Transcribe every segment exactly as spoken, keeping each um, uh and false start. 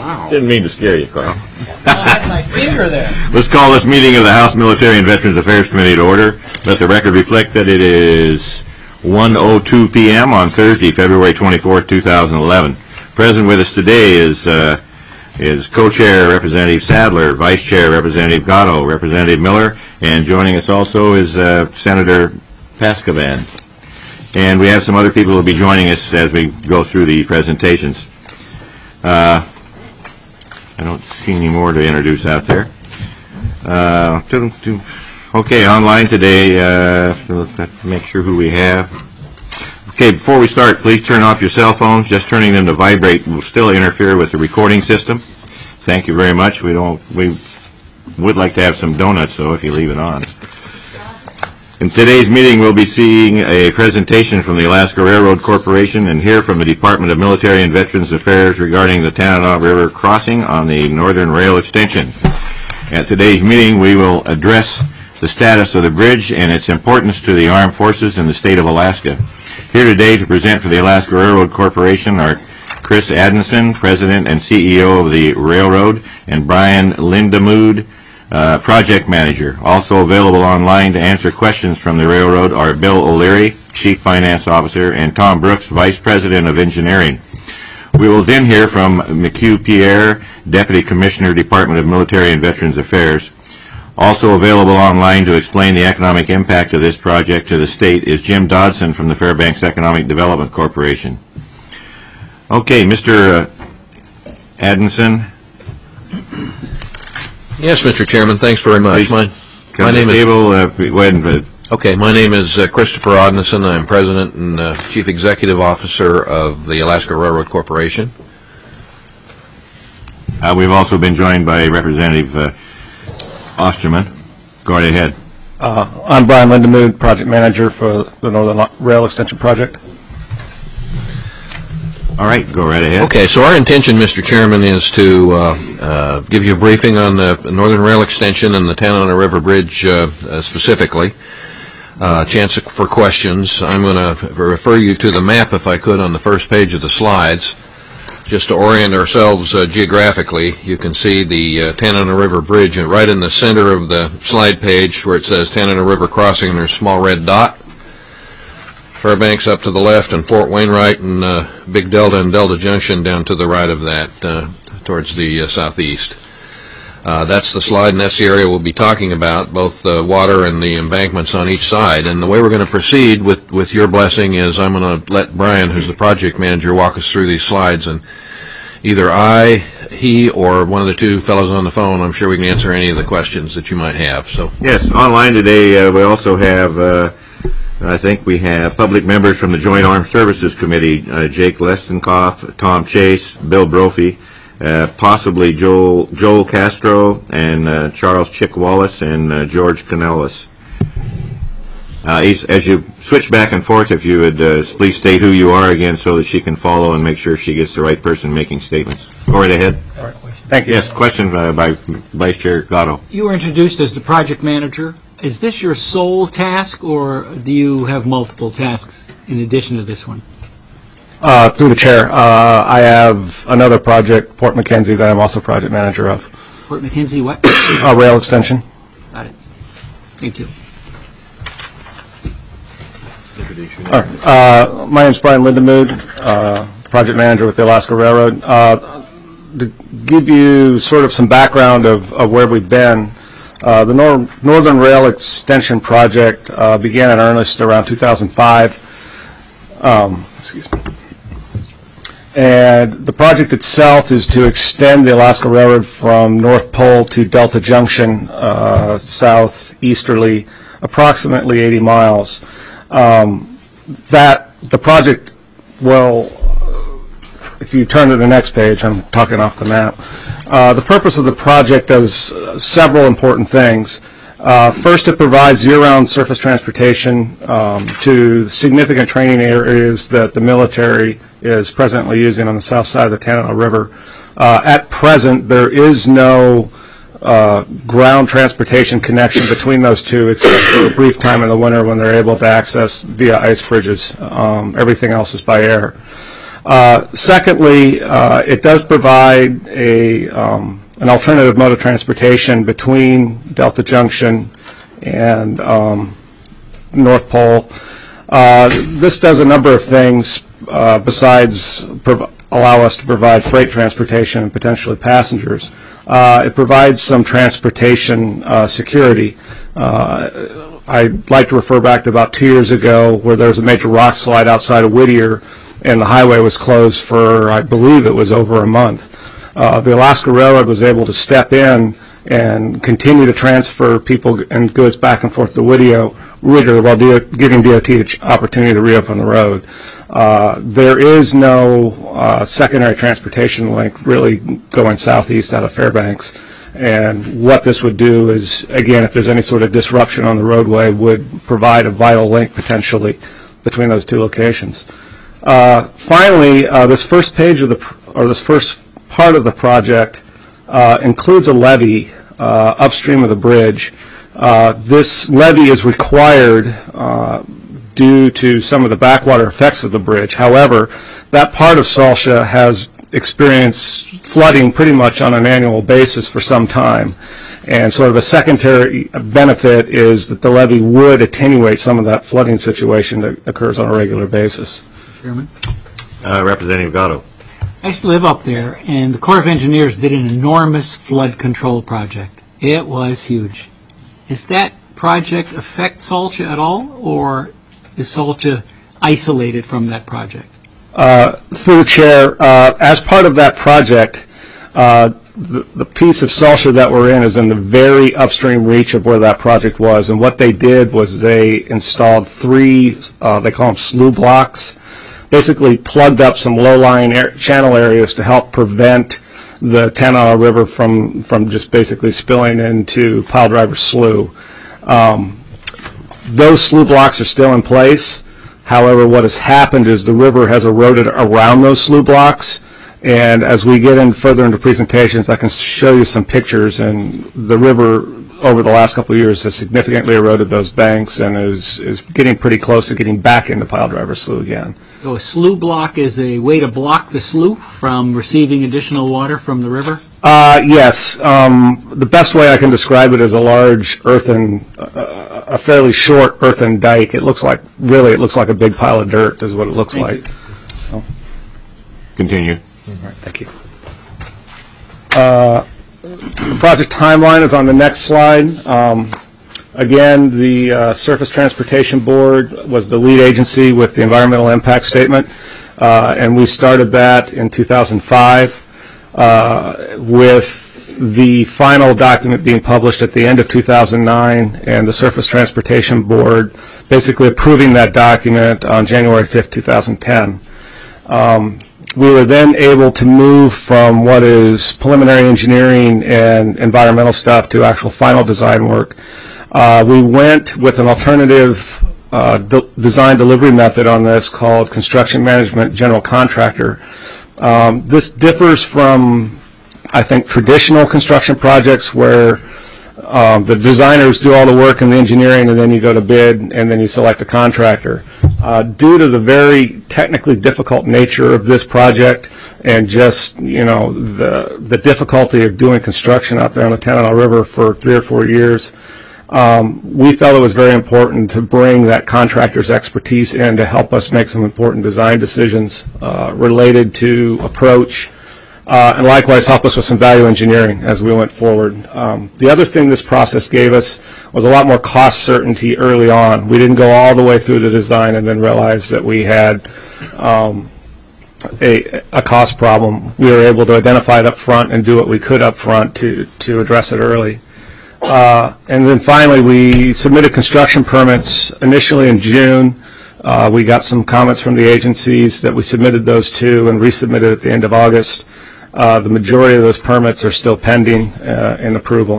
Wow. Didn't mean to scare you, Clark. I had my finger there. Let's call this meeting of the House Military and Veterans Affairs Committee to order. Let the record reflect that it is one oh two p m on Thursday, February twenty-fourth, two thousand eleven. Present with us today is uh, is Co-Chair Representative Sadler, Vice Chair Representative Gatto, Representative Miller, and joining us also is uh, Senator Paskovan. And we have some other people who will be joining us as we go through the presentations. Uh, I don't see any more to introduce out there. Uh, okay, online today, uh, so let's make sure who we have. Okay, before we start, please turn off your cell phones. Just turning them to vibrate will still interfere with the recording system. Thank you very much. We don't. We would like to have some donuts, though, if you leave it on. In today's meeting, we'll be seeing a presentation from the Alaska Railroad Corporation and hear from the Department of Military and Veterans Affairs regarding the Tanana River crossing on the Northern Rail Extension. At today's meeting, we will address the status of the bridge and its importance to the armed forces in the state of Alaska. Here today to present for the Alaska Railroad Corporation are Chris Adamson, President and C E O of the railroad, and Brian Lindamood, Uh, project manager. Also available online to answer questions from the railroad are Bill O'Leary, Chief Finance Officer, and Tom Brooks, Vice President of Engineering. We will then hear from McHugh Pierre, Deputy Commissioner, Department of Military and Veterans Affairs. Also available online to explain the economic impact of this project to the state is Jim Dodson from the Fairbanks Economic Development Corporation. Okay, Mister Adamson. Yes, Mister Chairman. Thanks very much. My, my name is. Table, uh, go ahead and, okay, my name is uh, Christopher Odnison. I'm President and uh, Chief Executive Officer of the Alaska Railroad Corporation. Uh, we've also been joined by Representative uh, Osterman. Go right ahead. Uh, I'm Brian Lindamood, Project Manager for the Northern Rail Extension Project. All right, go right ahead. Okay, so our intention, Mister Chairman, is to uh, uh, give you a briefing on the Northern Rail Extension and the Tanana River Bridge uh, uh, specifically. Uh, chance for questions. I'm going to refer you to the map, if I could, on the first page of the slides. Just to orient ourselves uh, geographically, you can see the uh, Tanana River Bridge right in the center of the slide page where it says Tanana River Crossing, and there's a small red dot. Fairbanks up to the left, and Fort Wainwright and uh, Big Delta and Delta Junction down to the right of that, uh, towards the uh, southeast. Uh, that's the slide, and that's the area we'll be talking about, both the water and the embankments on each side. And the way we're going to proceed with, with your blessing is I'm going to let Brian, who's the project manager, walk us through these slides. And either I, he, or one of the two fellows on the phone, I'm sure we can answer any of the questions that you might have. So yes, online today uh, we also have... Uh, I think we have public members from the Joint Armed Services Committee, uh, Jake Lestenkoff, Tom Chase, Bill Brophy, uh, possibly Joel, Joel Castro, and uh, Charles Chick Wallace, and uh, George Canellis. Uh, as you switch back and forth, if you would uh, please state who you are again so that she can follow and make sure she gets the right person making statements. Go right ahead. All right, thank you. Yes, question uh, by Vice Chair Gatto. You were introduced as the project manager. Is this your sole task, or do you have multiple tasks in addition to this one? Uh, through the chair, uh, I have another project, Port McKenzie, that I'm also project manager of. Port McKenzie what? uh, rail extension. Got it. Thank you. All right. Uh, my name is Brian Lindamood, uh, project manager with the Alaska Railroad. Uh, to give you sort of some background of, of where we've been, Uh, the Nor Northern Rail Extension Project uh, began in earnest around two thousand five. Um, excuse me. And the project itself is to extend the Alaska Railroad from North Pole to Delta Junction, uh, southeasterly, approximately eighty miles. Um, that the project will, if you turn to the next page, I'm talking off the map. Uh, the purpose of the project does uh, several important things. Uh, first, it provides year-round surface transportation um, to significant training areas that the military is presently using on the south side of the Tanana River. Uh, at present, there is no uh, ground transportation connection between those two, except for a brief time in the winter when they're able to access via ice bridges. Um, everything else is by air. Uh, secondly, uh, it does provide a um, an alternative mode of transportation between Delta Junction and um, North Pole. Uh, this does a number of things uh, besides prov- allow us to provide freight transportation and potentially passengers. Uh, it provides some transportation uh, security. Uh, I'd like to refer back to about two years ago where there was a major rock slide outside of Whittier and the highway was closed for, I believe it was over a month. Uh, the Alaska Railroad was able to step in and continue to transfer people and goods back and forth to Whittier, Whittier while D- giving D O T the opportunity to reopen the road. Uh, there is no uh, secondary transportation link really going southeast out of Fairbanks. And what this would do is, again, if there's any sort of disruption on the roadway, would provide a vital link potentially between those two locations. Uh, finally, uh, this first page of the, or this first part of the project uh, includes a levee uh, upstream of the bridge. Uh, this levee is required uh, due to some of the backwater effects of the bridge. However, that part of Salcia has experienced flooding pretty much on an annual basis for some time. And sort of a secondary benefit is that the levee would attenuate some of that flooding situation that occurs on a regular basis. Chairman? Uh, Representative Gatto. I used to live up there, and the Corps of Engineers did an enormous flood control project. It was huge. Does that project affect Salcia at all, or is Salcia isolated from that project? Uh, through the chair, uh, as part of that project, uh, the, the piece of Salcia that we're in is in the very upstream reach of where that project was. And what they did was they installed three, uh, they call them slough blocks, basically plugged up some low-lying air, channel areas to help prevent the Tanana River from, from just basically spilling into Pile Driver Slough. Um, those slough blocks are still in place. However, what has happened is the river has eroded around those slough blocks, and as we get in further into presentations, I can show you some pictures, and the river over the last couple of years has significantly eroded those banks and is, is getting pretty close to getting back into Pile Driver Slough again. So a slough block is a way to block the slough from receiving additional water from the river? Uh, yes. Um, the best way I can describe it is a large earthen, uh, a fairly short earthen dike. It looks like, really, it looks like a big pile of dirt is what it looks Thank like. you. So, Continue. all right, thank you. Uh, the project timeline is on the next slide. Um, again, the uh, Surface Transportation Board was the lead agency with the environmental impact statement, uh, and we started that in two thousand five. Uh, with the final document being published at the end of two thousand nine and the Surface Transportation Board basically approving that document on January fifth, two thousand ten. Um, we were then able to move from what is preliminary engineering and environmental stuff to actual final design work. Uh, we went with an alternative uh, de- design delivery method on this called Construction Management General Contractor. Um, this differs from, I think, traditional construction projects where um, the designers do all the work and the engineering, and then you go to bid, and then you select a contractor. Uh, due to the very technically difficult nature of this project and just, you know, the the difficulty of doing construction out there on the Tanana River for three or four years, Um, we felt it was very important to bring that contractor's expertise in to help us make some important design decisions uh, related to approach, uh, and likewise help us with some value engineering as we went forward. Um, the other thing this process gave us was a lot more cost certainty early on. We didn't go all the way through the design and then realize that we had um, a, a cost problem. We were able to identify it up front and do what we could up front to, to address it early. Uh, and then finally, we submitted construction permits initially in June. Uh, we got some comments from the agencies that we submitted those to and resubmitted at the end of August. Uh, the majority of those permits are still pending uh, in approval.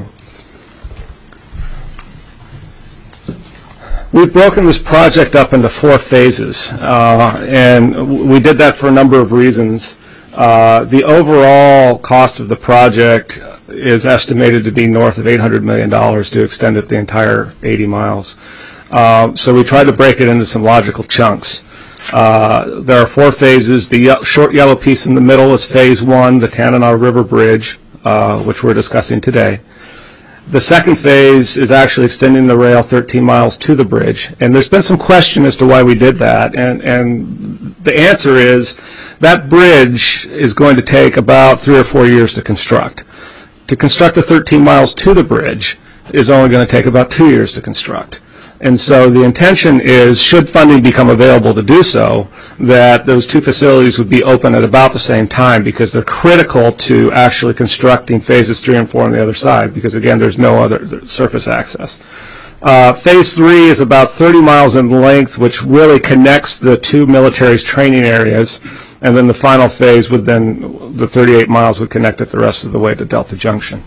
We've broken this project up into four phases, uh, and we did that for a number of reasons. Uh, the overall cost of the project is estimated to be north of eight hundred million dollars to extend it the entire eighty miles. Uh, so we tried to break it into some logical chunks. Uh, there are four phases. The ye- short yellow piece in the middle is phase one, the Tanana River Bridge, uh, which we're discussing today. The second phase is actually extending the rail thirteen miles to the bridge, and there's been some question as to why we did that, and, and the answer is that bridge is going to take about three or four years to construct. To construct the thirteen miles to the bridge is only going to take about two years to construct. And so the intention is, should funding become available to do so, that those two facilities would be open at about the same time, because they're critical to actually constructing phases three and four on the other side, because again, there's no other surface access. Uh, phase three is about thirty miles in length, which really connects the two military's training areas, and then the final phase would then, the thirty-eight miles would connect it the rest of the way to Delta Junction.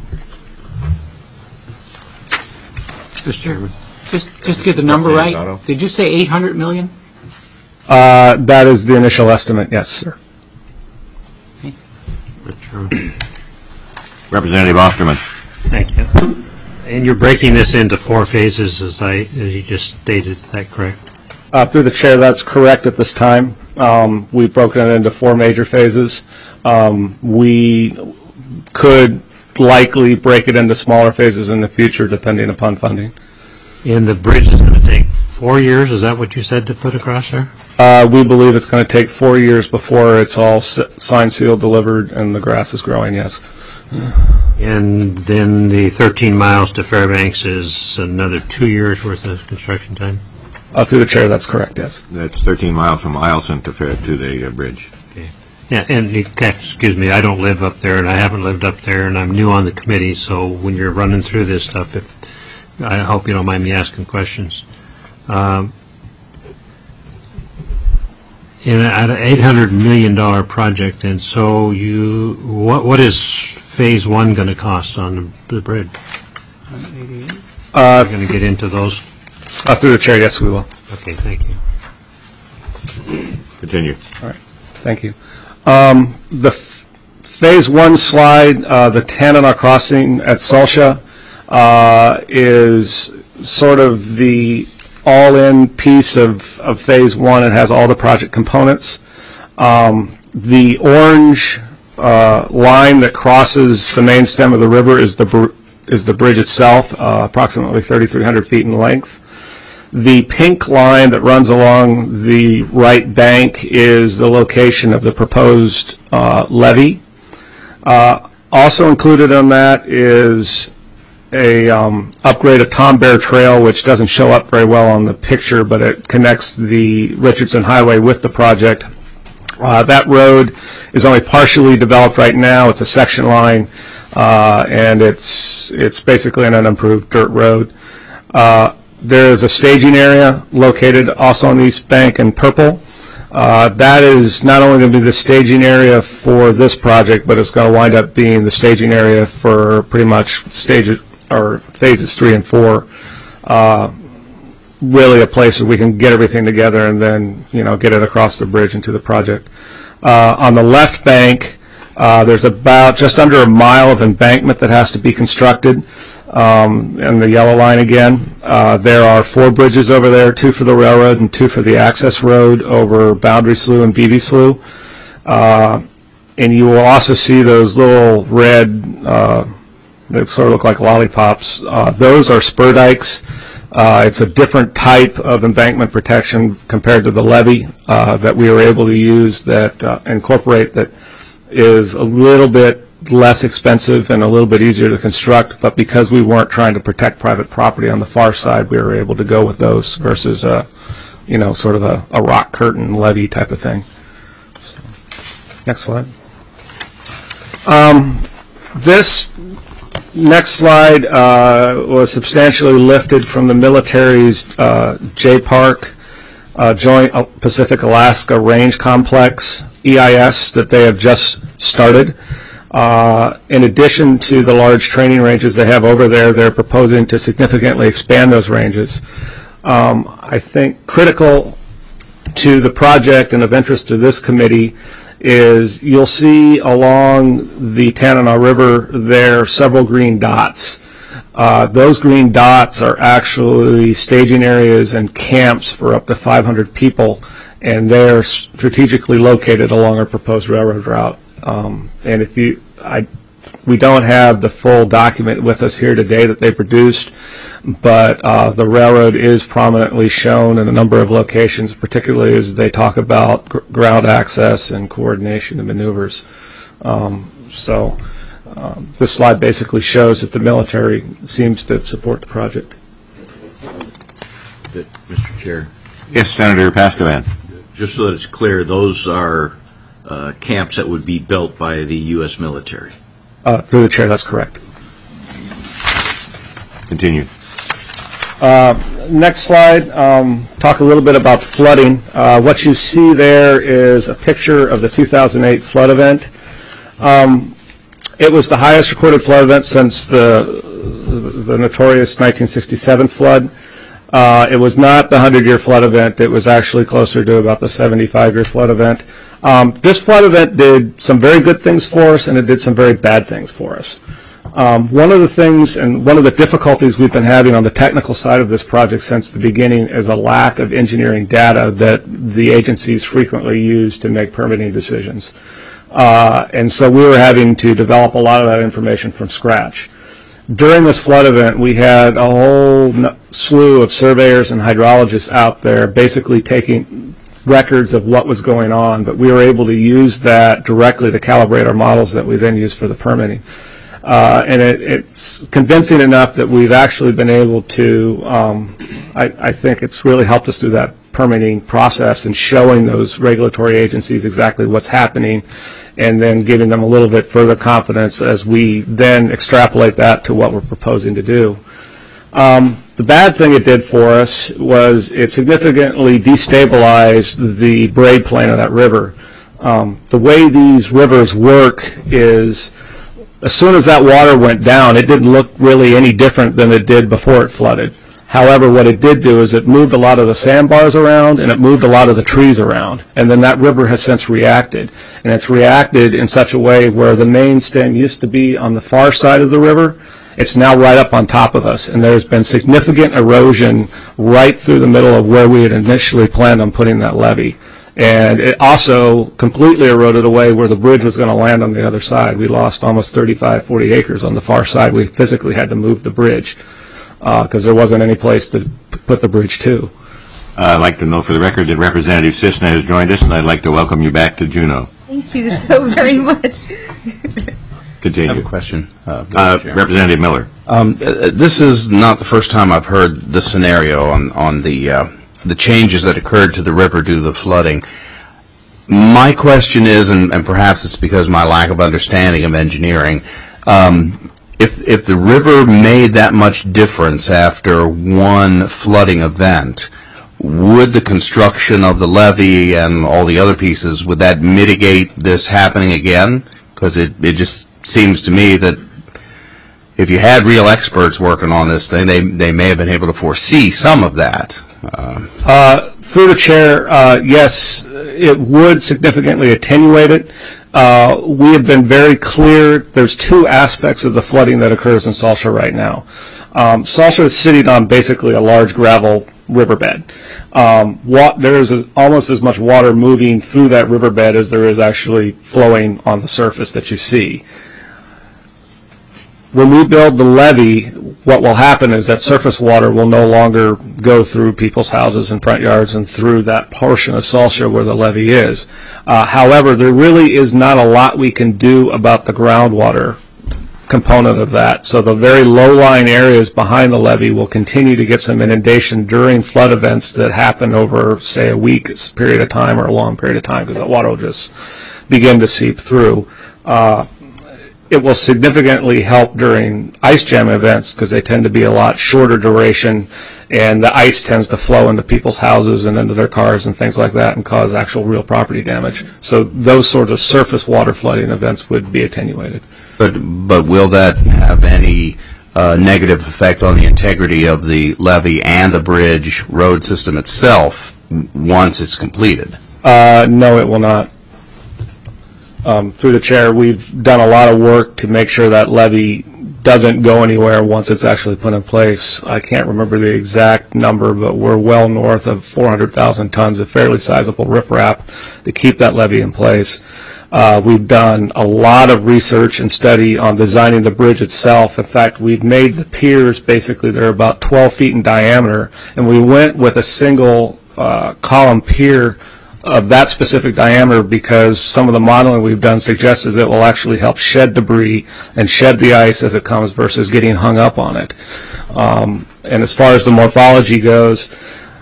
Mister Chairman. Just, just to get the number right, did you say eight hundred million? Uh, that is the initial estimate, yes, sir. Representative Osterman. Thank you. And you're breaking this into four phases, as I, as you just stated. Is that correct? Uh, through the chair, that's correct at this time. Um, we've broken it into four major phases. Um, we could likely break it into smaller phases in the future, depending upon funding. And the bridge is going to take four years. Is that what you said to put across there? Uh, we believe it's going to take four years before it's all s- signed, sealed, delivered, and the grass is growing, yes. And then the thirteen miles to Fairbanks is another two years worth of construction time? Uh, through the chair, that's correct, yes. That's thirteen miles from Eielson to, Fair- to the uh, bridge. Okay. Yeah, and you, excuse me, I don't live up there, and I haven't lived up there, and I'm new on the committee, so when you're running through this stuff, if, I hope you don't mind me asking questions. Um, in an eight hundred million dollars project, and so you, what what is phase one going to cost on the, the bridge? Uh, We're going to get into those? uh, through the chair, yes, we will. Okay, thank you. Continue. All right, thank you. Um, the f- phase one slide, uh, the Tanana crossing at Salsha, uh, is sort of the all-in piece of, of phase one. It has all the project components. Um, the orange uh, line that crosses the main stem of the river is the br- is the bridge itself, uh, approximately thirty-three hundred feet in length. The pink line that runs along the right bank is the location of the proposed uh, levee. Uh, also included on that is a um, upgrade of Tom Bear Trail, which doesn't show up very well on the picture, but it connects the Richardson Highway with the project. Uh, that road is only partially developed right now. It's a section line, uh, and it's it's basically an unimproved dirt road. Uh, There is a staging area located also on the east bank in purple. Uh, that is not only going to be the staging area for this project, but it's going to wind up being the staging area for pretty much stages or phases three and four. Uh, really a place where we can get everything together and then, you know, get it across the bridge into the project. Uh, on the left bank, uh, there's about just under a mile of embankment that has to be constructed. Um, and the yellow line again. Uh, there are four bridges over there, two for the railroad and two for the access road over Boundary Slough and Beebe Slough. Uh, and you will also see those little red, uh, they sort of look like lollipops. Uh, those are spur dikes. Uh, it's a different type of embankment protection compared to the levee uh, that we were able to use that uh, incorporate that is a little bit less expensive and a little bit easier to construct, but because we weren't trying to protect private property on the far side, we were able to go with those versus a, you know, sort of a, a rock curtain levee type of thing. So, next slide. Um, this next slide uh, was substantially lifted from the military's uh, J-Park uh, Joint Pacific Alaska Range Complex, E I S, that they have just started. Uh, in addition to the large training ranges they have over there, they're proposing to significantly expand those ranges. Um, I think critical to the project and of interest to this committee is you'll see along the Tanana River there several green dots. Uh, those green dots are actually staging areas and camps for up to five hundred people, and they're strategically located along our proposed railroad route. Um, and if you, I, we don't have the full document with us here today that they produced, but uh, the railroad is prominently shown in a number of locations, particularly as they talk about gr ground access and coordination of maneuvers. Um, so um, this slide basically shows that the military seems to support the project. Mister Chair, Yes, Senator Paskovan. just so that it's clear, those are uh, camps that would be built by the U S military. Uh, through the chair, that's correct. Continue. Uh, next slide, um, talk a little bit about flooding. Uh, what you see there is a picture of the two thousand eight flood event. Um, it was the highest recorded flood event since the, the notorious nineteen sixty-seven flood. Uh, it was not the hundred-year flood event. It was actually closer to about the seventy-five-year flood event. Um, this flood event did some very good things for us, and it did some very bad things for us. Um, one of the things and one of the difficulties we've been having on the technical side of this project since the beginning is a lack of engineering data that the agencies frequently use to make permitting decisions. Uh, and so we were having to develop a lot of that information from scratch. During this flood event, we had a whole slew of surveyors and hydrologists out there basically taking records of what was going on, but we were able to use that directly to calibrate our models that we then use for the permitting. Uh, and it, it's convincing enough that we've actually been able to, um, I, I think it's really helped us through that permitting process and showing those regulatory agencies exactly what's happening, and then giving them a little bit further confidence as we then extrapolate that to what we're proposing to do. Um, the bad thing it did for us was it significantly destabilized the braid plane of that river. Um, the way these rivers work is, as soon as that water went down, it didn't look really any different than it did before it flooded. However, what it did do is it moved a lot of the sandbars around, and it moved a lot of the trees around. And then that river has since reacted. And it's reacted in such a way where the main stem used to be on the far side of the river. It's now right up on top of us. And there's been significant erosion right through the middle of where we had initially planned on putting that levee. And it also completely eroded away where the bridge was going to land on the other side. We lost almost thirty-five, forty acres on the far side. We physically had to move the bridge because uh, there wasn't any place to p put the bridge to. Uh, I'd like to know for the record that Representative Cisna has joined us, and I'd like to welcome you back to Juneau. Thank you so very much. Continue. I have a question. Uh, Uh, Representative Miller. Um, uh, this is not the first time I've heard this scenario on, on the, uh, the changes that occurred to the river due to the flooding. My question is, and, and perhaps it's because of my lack of understanding of engineering, um, if, if the river made that much difference after one flooding event, would the construction of the levee and all the other pieces, would that mitigate this happening again? Because it, it just seems to me that if you had real experts working on this thing, they, they may have been able to foresee some of that. Uh, Uh, through the chair, uh, yes, it would significantly attenuate it. Uh, we have been very clear. There's two aspects of the flooding that occurs in Salsha right now. Um, Salsha is sitting on basically a large gravel riverbed. Um, what, there is a, almost as much water moving through that riverbed as there is actually flowing on the surface that you see. When we build the levee, what will happen is that surface water will no longer go through people's houses and front yards and through that portion of Salsha where the levee is. Uh, however, there really is not a lot we can do about the groundwater component of that. So the very low-lying areas behind the levee will continue to get some inundation during flood events that happen over, say, a week period of time or a long period of time, because that water will just begin to seep through. Uh, It will significantly help during ice jam events because they tend to be a lot shorter duration, and the ice tends to flow into people's houses and into their cars and things like that and cause actual real property damage. So those sorts of surface water flooding events would be attenuated. but, but will that have any uh, negative effect on the integrity of the levee and the bridge road system itself once it's completed? Uh, no, it will not. Um, through the chair, we've done a lot of work to make sure that levee doesn't go anywhere once it's actually put in place. I can't remember the exact number, but we're well north of four hundred thousand tons of fairly sizable riprap to keep that levee in place. Uh, we've done a lot of research and study on designing the bridge itself. In fact, we've made the piers, basically, they're about twelve feet in diameter, and we went with a single uh, column pier of that specific diameter because some of the modeling we've done suggests it will actually help shed debris and shed the ice as it comes versus getting hung up on it. Um, and as far as the morphology goes,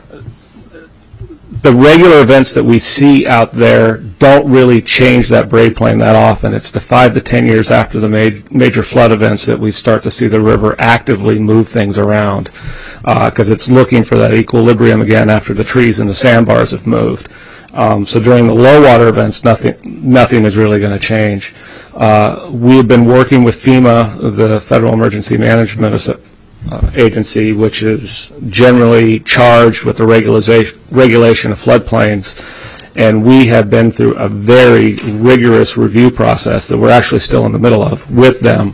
the regular events that we see out there don't really change that braid plane that often. It's the five to ten years after the ma major flood events that we start to see the river actively move things around because uh, it's looking for that equilibrium again after the trees and the sandbars have moved. Um, so during the low water events, nothing, nothing is really going to change. Uh, we have been working with FEMA, the Federal Emergency Management Uh, agency, which is generally charged with the regulation regulation of floodplains, and we have been through a very rigorous review process that we're actually still in the middle of with them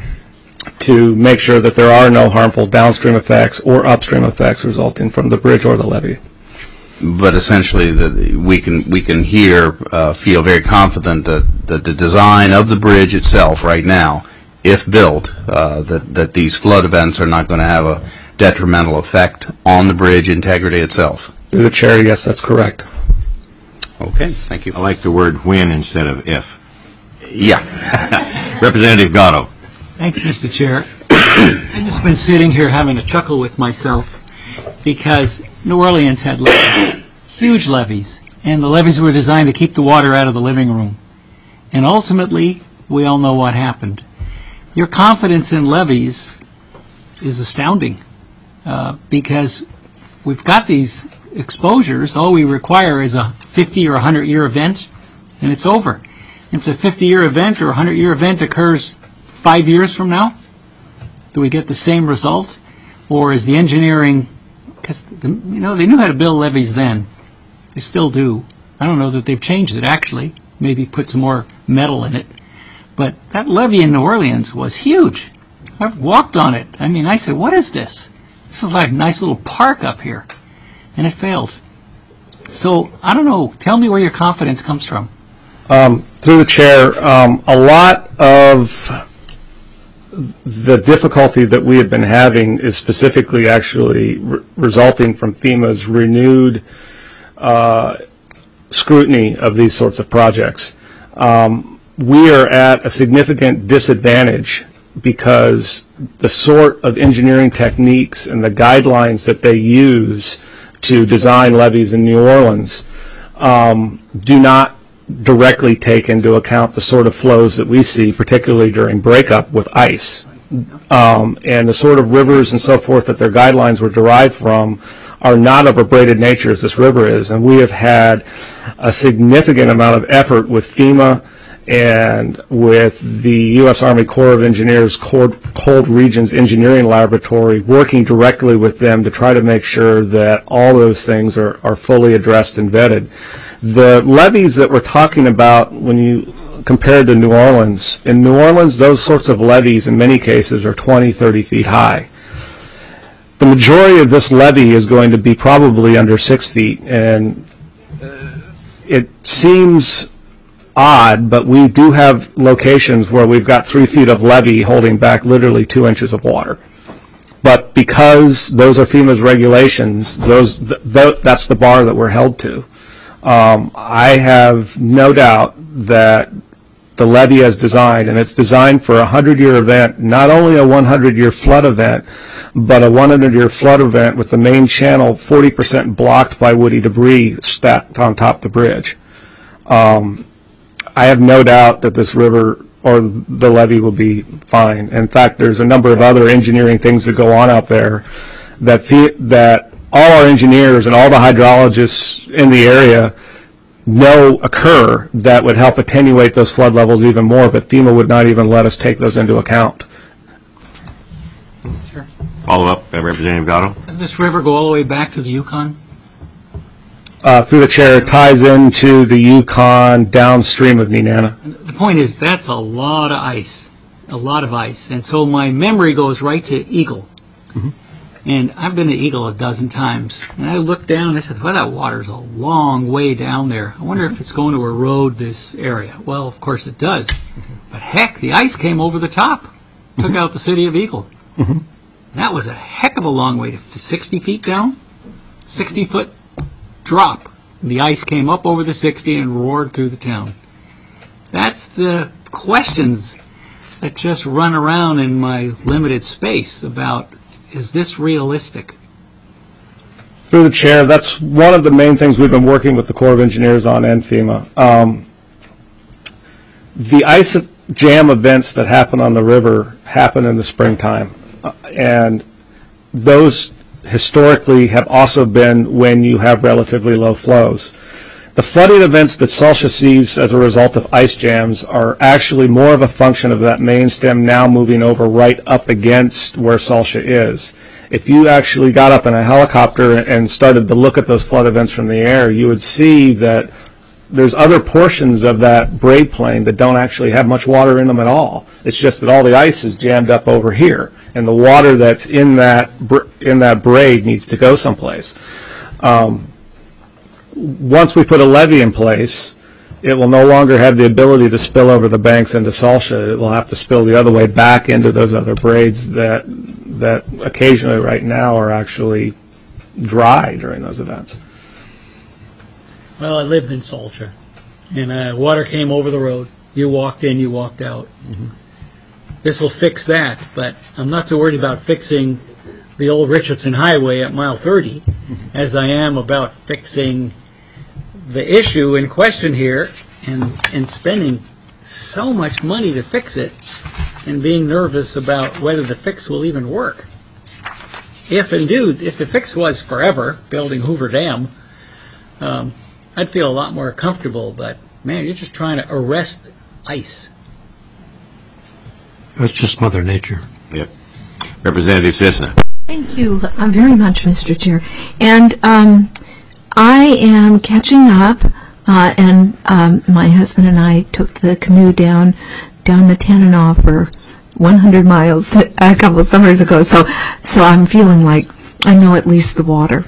to make sure that there are no harmful downstream effects or upstream effects resulting from the bridge or the levee. But essentially, the, we can we can here uh, feel very confident that, that the design of the bridge itself right now, if built, uh, that, that these flood events are not going to have a detrimental effect on the bridge integrity itself. Through the chair, yes, that's correct. Okay, thank you. I like the word when instead of if. Yeah. Representative Gatto. Thanks, Mister Chair. I've just been sitting here having a chuckle with myself because New Orleans had levees, huge levees, and the levees were designed to keep the water out of the living room. And ultimately, we all know what happened. Your confidence in levees is astounding uh, because we've got these exposures. All we require is a fifty or one hundred year event, and it's over. If a fifty year event or one hundred year event occurs five years from now, do we get the same result? Or is the engineering, because you know they knew how to build levees then. They still do. I don't know that they've changed it, actually. Maybe put some more metal in it. But that levee in New Orleans was huge. I've walked on it. I mean, I said, what is this? This is like a nice little park up here. And it failed. So, I don't know. Tell me where your confidence comes from. Um, through the chair, um, a lot of the difficulty that we have been having is specifically actually re resulting from FEMA's renewed uh, scrutiny of these sorts of projects. Um, we are at a significant disadvantage because the sort of engineering techniques and the guidelines that they use to design levees in New Orleans um, do not directly take into account the sort of flows that we see, particularly during breakup with ice. Um, and the sort of rivers and so forth that their guidelines were derived from are not of a braided nature as this river is. And we have had a significant amount of effort with FEMA and with the U S Army Corps of Engineers Cold, Cold Regions Engineering Laboratory, working directly with them to try to make sure that all those things are, are fully addressed and vetted. The levees that we're talking about when you compare to New Orleans, in New Orleans those sorts of levees in many cases are twenty, thirty feet high. The majority of this levee is going to be probably under six feet, and it seems odd, but we do have locations where we've got three feet of levee holding back literally two inches of water. But because those are FEMA's regulations, those th th that's the bar that we're held to. Um, I have no doubt that the levee as designed, and it's designed for a hundred-year event, not only a hundred-year flood event, but a hundred-year flood event with the main channel forty percent blocked by woody debris stacked on top of the bridge. Um, I have no doubt that this river or the levee will be fine. In fact, there's a number of other engineering things that go on out there that that all our engineers and all the hydrologists in the area know occur that would help attenuate those flood levels even more, but FEMA would not even let us take those into account. Sure. Follow up, uh, Representative Gatto. Does this river go all the way back to the Yukon? Uh, through the chair, it ties into the Yukon downstream of Nenana. The point is, that's a lot of ice. a lot of ice. And so my memory goes right to Eagle. Mm-hmm. And I've been to Eagle a dozen times. And I looked down and I said, well, that water's a long way down there. I wonder if it's going to erode this area. Well, of course it does. But heck, the ice came over the top, took mm-hmm. out the city of Eagle. Mm-hmm. That was a heck of a long way, to sixty feet down, sixty foot drop. The ice came up over the sixty and roared through the town. That's the questions that just run around in my limited space about, is this realistic? Through the chair, that's one of the main things we've been working with the Corps of Engineers on and FEMA. Um, the ice jam events that happen on the river happen in the springtime. Uh, and those historically have also been when you have relatively low flows. The flooding events that Salsha sees as a result of ice jams are actually more of a function of that main stem now moving over right up against where Salsha is. If you actually got up in a helicopter and started to look at those flood events from the air, you would see that there's other portions of that braid plain that don't actually have much water in them at all. It's just that all the ice is jammed up over here, and the water that's in that in that braid needs to go someplace. Um, once we put a levee in place, it will no longer have the ability to spill over the banks into Salsha. It will have to spill the other way back into those other braids that that occasionally right now are actually dry during those events. Well, I lived in Salsha, and uh, water came over the road. You walked in, you walked out. Mm-hmm. This will fix that, but I'm not so worried about fixing the old Richardson Highway at mile thirty mm-hmm. as I am about fixing the issue in question here and, and spending so much money to fix it and being nervous about whether the fix will even work. If indeed, if the fix was forever, building Hoover Dam, um, I'd feel a lot more comfortable, but man, you're just trying to arrest ice. That's just Mother Nature. Yep. Representative Cisna. Thank you uh, very much, Mister Chair. And um, I am catching up, uh, and um, my husband and I took the canoe down down the Tanana for one hundred miles a couple of summers ago. So, so I'm feeling like I know at least the water,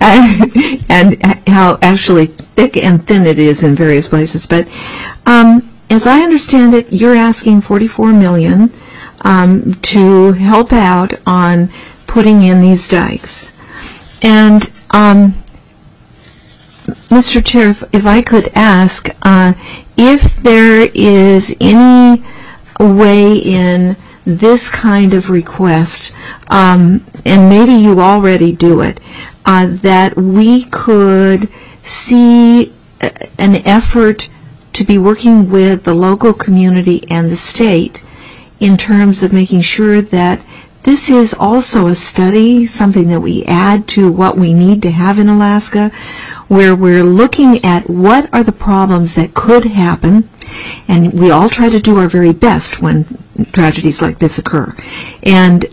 and how actually thick and thin it is in various places. But um, as I understand it, you're asking forty-four million dollars um, to help out on putting in these dikes. And um, Mister Chair, if, if I could ask, uh, if there is any way in this kind of request, um, and maybe you already do it, uh, that we could see a, an effort to be working with the local community and the state in terms of making sure that this is also a study, something that we add to what we need to have in Alaska, where we're looking at what are the problems that could happen, and we all try to do our very best when tragedies like this occur. And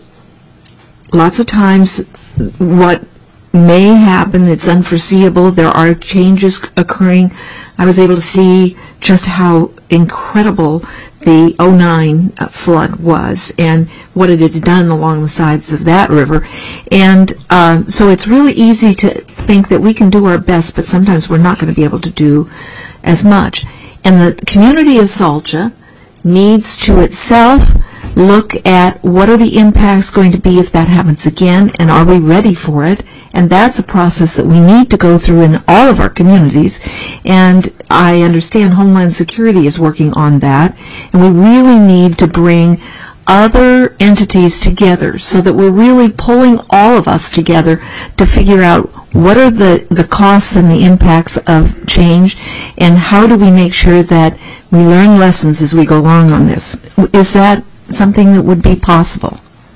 lots of times what may happen, it's unforeseeable, there are changes occurring. I was able to see just how incredible the oh nine flood was and what it had done along the sides of that river. And uh, so it's really easy to think that we can do our best, but sometimes we're not going to be able to do as much. And the community of Salsha needs to itself look at what are the impacts going to be if that happens again, and are we ready for it? And that's a process that we need to go through in all of our communities. And I understand Homeland Security is working on that, and we really need to bring other entities together so that we're really pulling all of us together to figure out what are the, the costs and the impacts of change, and how do we make sure that we learn lessons as we go along on this. Is that something that would be possible?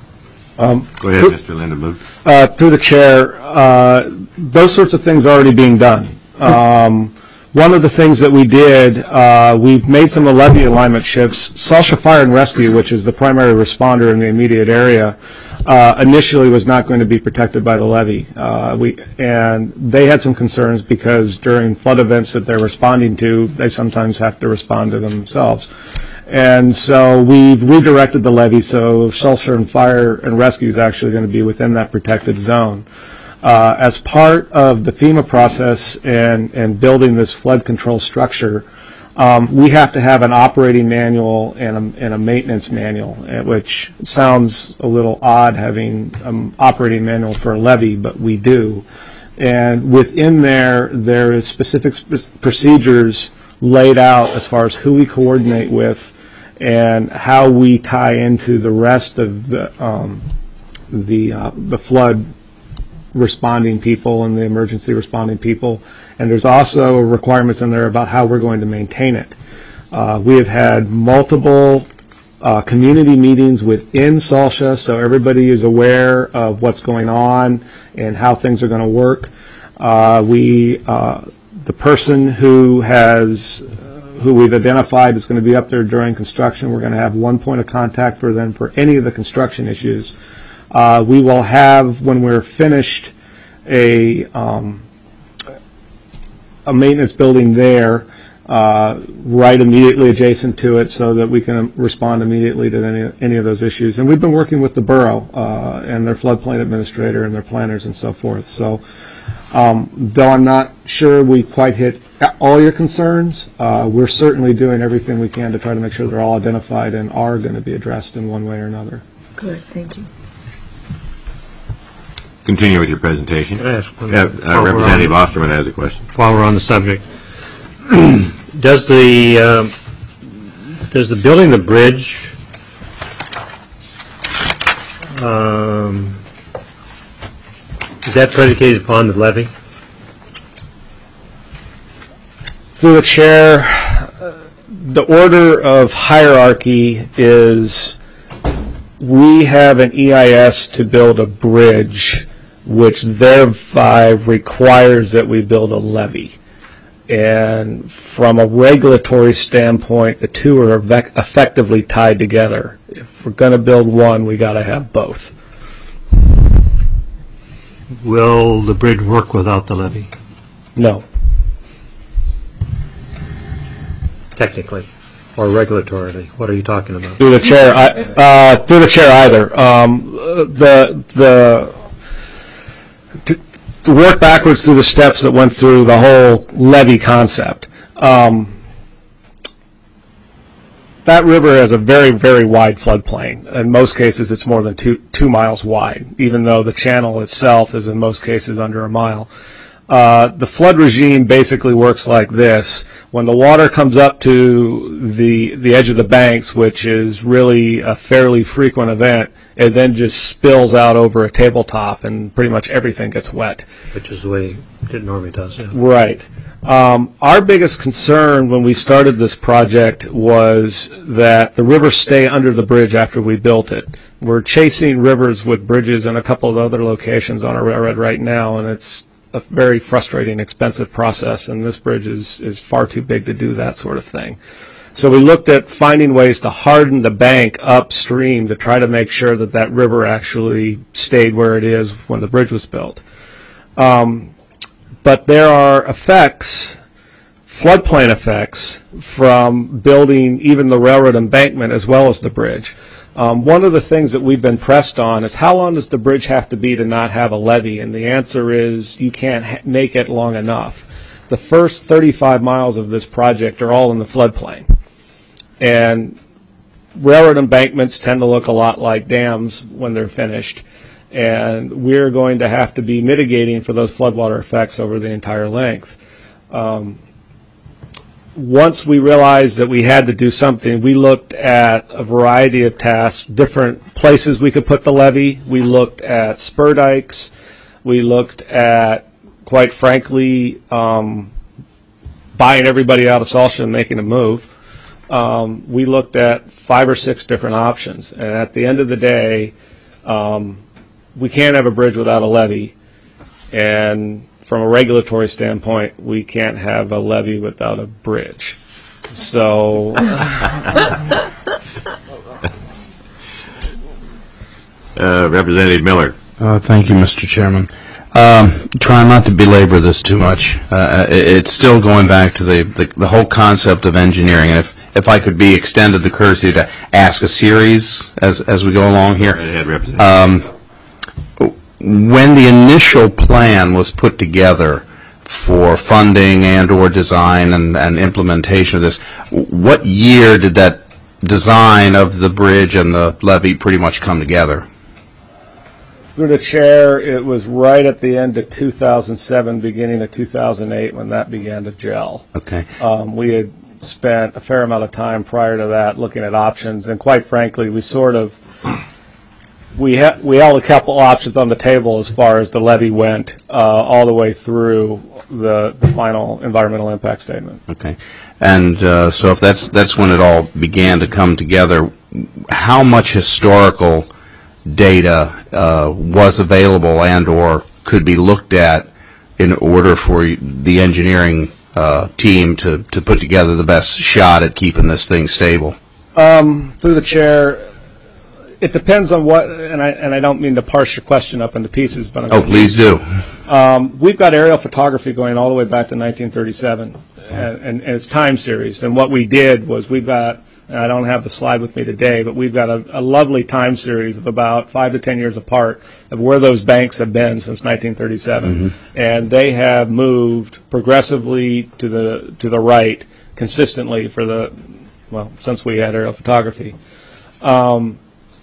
Um, Go ahead, Mister Lindenboom. Uh, through the chair, uh, those sorts of things are already being done. Um, one of the things that we did, uh, we've made some of the levee alignment shifts. Salsha Fire and Rescue, which is the primary responder in the immediate area, uh, initially was not going to be protected by the levee. Uh, we, and they had some concerns because during flood events that they're responding to, they sometimes have to respond to themselves. And so we've redirected the levee, so shelter and fire and rescue is actually going to be within that protected zone. Uh, as part of the FEMA process and, and building this flood control structure, um, we have to have an operating manual and a, and a maintenance manual, which sounds a little odd having an operating manual for a levee, but we do. And within there, there is specific sp- procedures laid out as far as who we coordinate with and how we tie into the rest of the um, the uh, the flood responding people and the emergency responding people. And there's also requirements in there about how we're going to maintain it. Uh, we have had multiple uh, community meetings within SALSHA, so everybody is aware of what's going on and how things are going to work. Uh, we, uh, the person who has, who we've identified is going to be up there during construction, we're going to have one point of contact for them for any of the construction issues. Uh, we will have, when we're finished, a um, a maintenance building there, uh, right immediately adjacent to it, so that we can respond immediately to any any of those issues. And we've been working with the borough uh, and their floodplain administrator and their planners and so forth. So, um, though I'm not sure we quite hit all your concerns, uh, we're certainly doing everything we can to try to make sure they're all identified and are going to be addressed in one way or another. Good, thank you. Continue with your presentation. Can I ask one? Uh, uh, Representative Osterman has a question. While we're on the subject, does the uh, does the building the bridge um, is that predicated upon the levee? Through the chair, uh, the order of hierarchy is we have an E I S to build a bridge, which thereby requires that we build a levee. And from a regulatory standpoint, the two are ev- effectively tied together. If we're going to build one, we got to have both. Will the bridge work without the levee? No. Technically, or regulatorily? What are you talking about? Through the chair, I, uh, through the chair either. Um, the the to, to work backwards through the steps that went through the whole levee concept. Um, that river has a very, very wide floodplain. In most cases, it's more than two two miles wide, even though the channel itself is in most cases under a mile. Uh, the flood regime basically works like this. When the water comes up to the the edge of the banks, which is really a fairly frequent event, it then just spills out over a tabletop and pretty much everything gets wet. Which is the way it normally does, yeah. Right. Um, our biggest concern when we started this project was that the rivers stay under the bridge after we built it. We're chasing rivers with bridges in a couple of other locations on our railroad right now, and it's a very frustrating, expensive process, and this bridge is, is far too big to do that sort of thing. So we looked at finding ways to harden the bank upstream to try to make sure that that river actually stayed where it is when the bridge was built. Um, but there are effects, floodplain effects, from building even the railroad embankment as well as the bridge. Um, one of the things that we've been pressed on is how long does the bridge have to be to not have a levee? And the answer is you can't ha- make it long enough. The first thirty-five miles of this project are all in the floodplain. And railroad embankments tend to look a lot like dams when they're finished. And we're going to have to be mitigating for those floodwater effects over the entire length. Um, Once we realized that we had to do something, we looked at a variety of tasks, different places we could put the levee. We looked at spur dikes. We looked at, quite frankly, um, buying everybody out of SALSHA and making a move. Um, we looked at five or six different options. And at the end of the day, um, we can't have a bridge without a levee. And from a regulatory standpoint, we can't have a levee without a bridge. So, uh, Representative Miller. Uh, thank you, Mister Chairman. Um, trying not to belabor this too much. Uh, it, it's still going back to the, the, the whole concept of engineering. And if, if I could be extended the courtesy to ask a series as as we go along here. Ahead, Representative. Um, when the initial plan was put together for funding and or design and, and implementation of this, what year did that design of the bridge and the levee pretty much come together? Through the chair, it was right at the end of two thousand seven, beginning of two thousand eight, when that began to gel. Okay. Um, we had spent a fair amount of time prior to that looking at options, and quite frankly, we sort of we had we held a couple options on the table as far as the levee went, uh, all the way through the, the final environmental impact statement. Okay. And uh, so if that's that's when it all began to come together, how much historical data uh, was available and or could be looked at in order for the engineering uh, team to, to put together the best shot at keeping this thing stable? Um, through the chair, it depends on what, and I and I don't mean to parse your question up into pieces, but I'm Oh, please do. Um, we've got aerial photography going all the way back to nineteen thirty-seven, and, and, and it's time series. And what we did was we've got, and I don't have the slide with me today, but we've got a, a lovely time series of about five to ten years apart of where those banks have been since nineteen thirty-seven, mm-hmm. and they have moved progressively to the to the right consistently for the well since we had aerial photography. Um,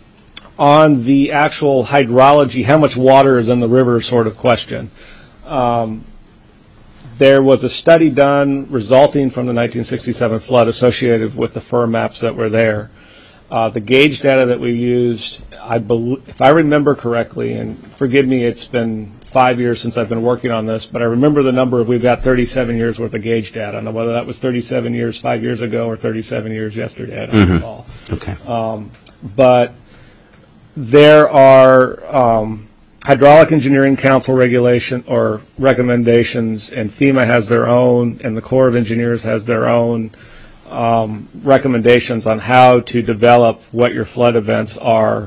on the actual hydrology, how much water is in the river sort of question. Um, There was a study done resulting from the nineteen sixty-seven flood associated with the firm maps that were there. Uh, the gauge data that we used, I bel- if I remember correctly, and forgive me, it's been five years since I've been working on this, but I remember the number of we've got thirty-seven years worth of gauge data. I don't know whether that was thirty-seven years five years ago or thirty-seven years yesterday. I don't Mm-hmm. recall. Okay. Um, but there are um, Hydraulic Engineering Council regulation or recommendations, and FEMA has their own, and the Corps of Engineers has their own um, recommendations on how to develop what your flood events are,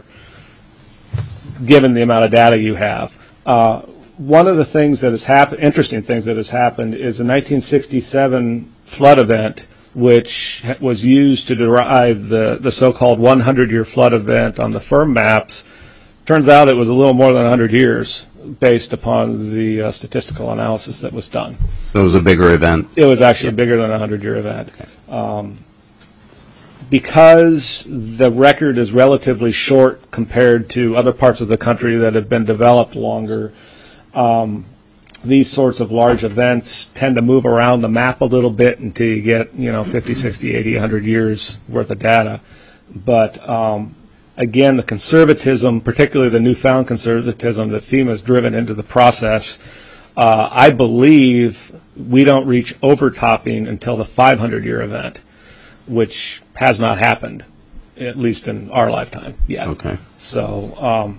given the amount of data you have. Uh, one of the things that has happened, interesting things that has happened, is the nineteen sixty-seven flood event, which was used to derive the, the so-called hundred-year flood event on the firm maps. Turns out it was a little more than one hundred years based upon the uh, statistical analysis that was done. So it was a bigger event. It was actually bigger than a hundred-year event. Um, because the record is relatively short compared to other parts of the country that have been developed longer, um, these sorts of large events tend to move around the map a little bit until you get, you know, fifty, sixty, eighty, one hundred years worth of data. But um, again, the conservatism, particularly the newfound conservatism that FEMA has driven into the process, uh, I believe we don't reach overtopping until the five hundred year event, which has not happened, at least in our lifetime yet. Okay. So um,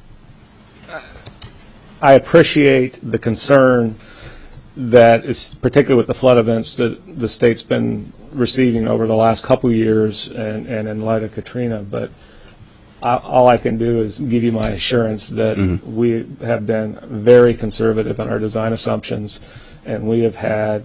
I appreciate the concern that is, particularly with the flood events that the state's been receiving over the last couple of years and, and in light of Katrina, but I, all I can do is give you my assurance that mm-hmm. we have been very conservative in our design assumptions, and we have had,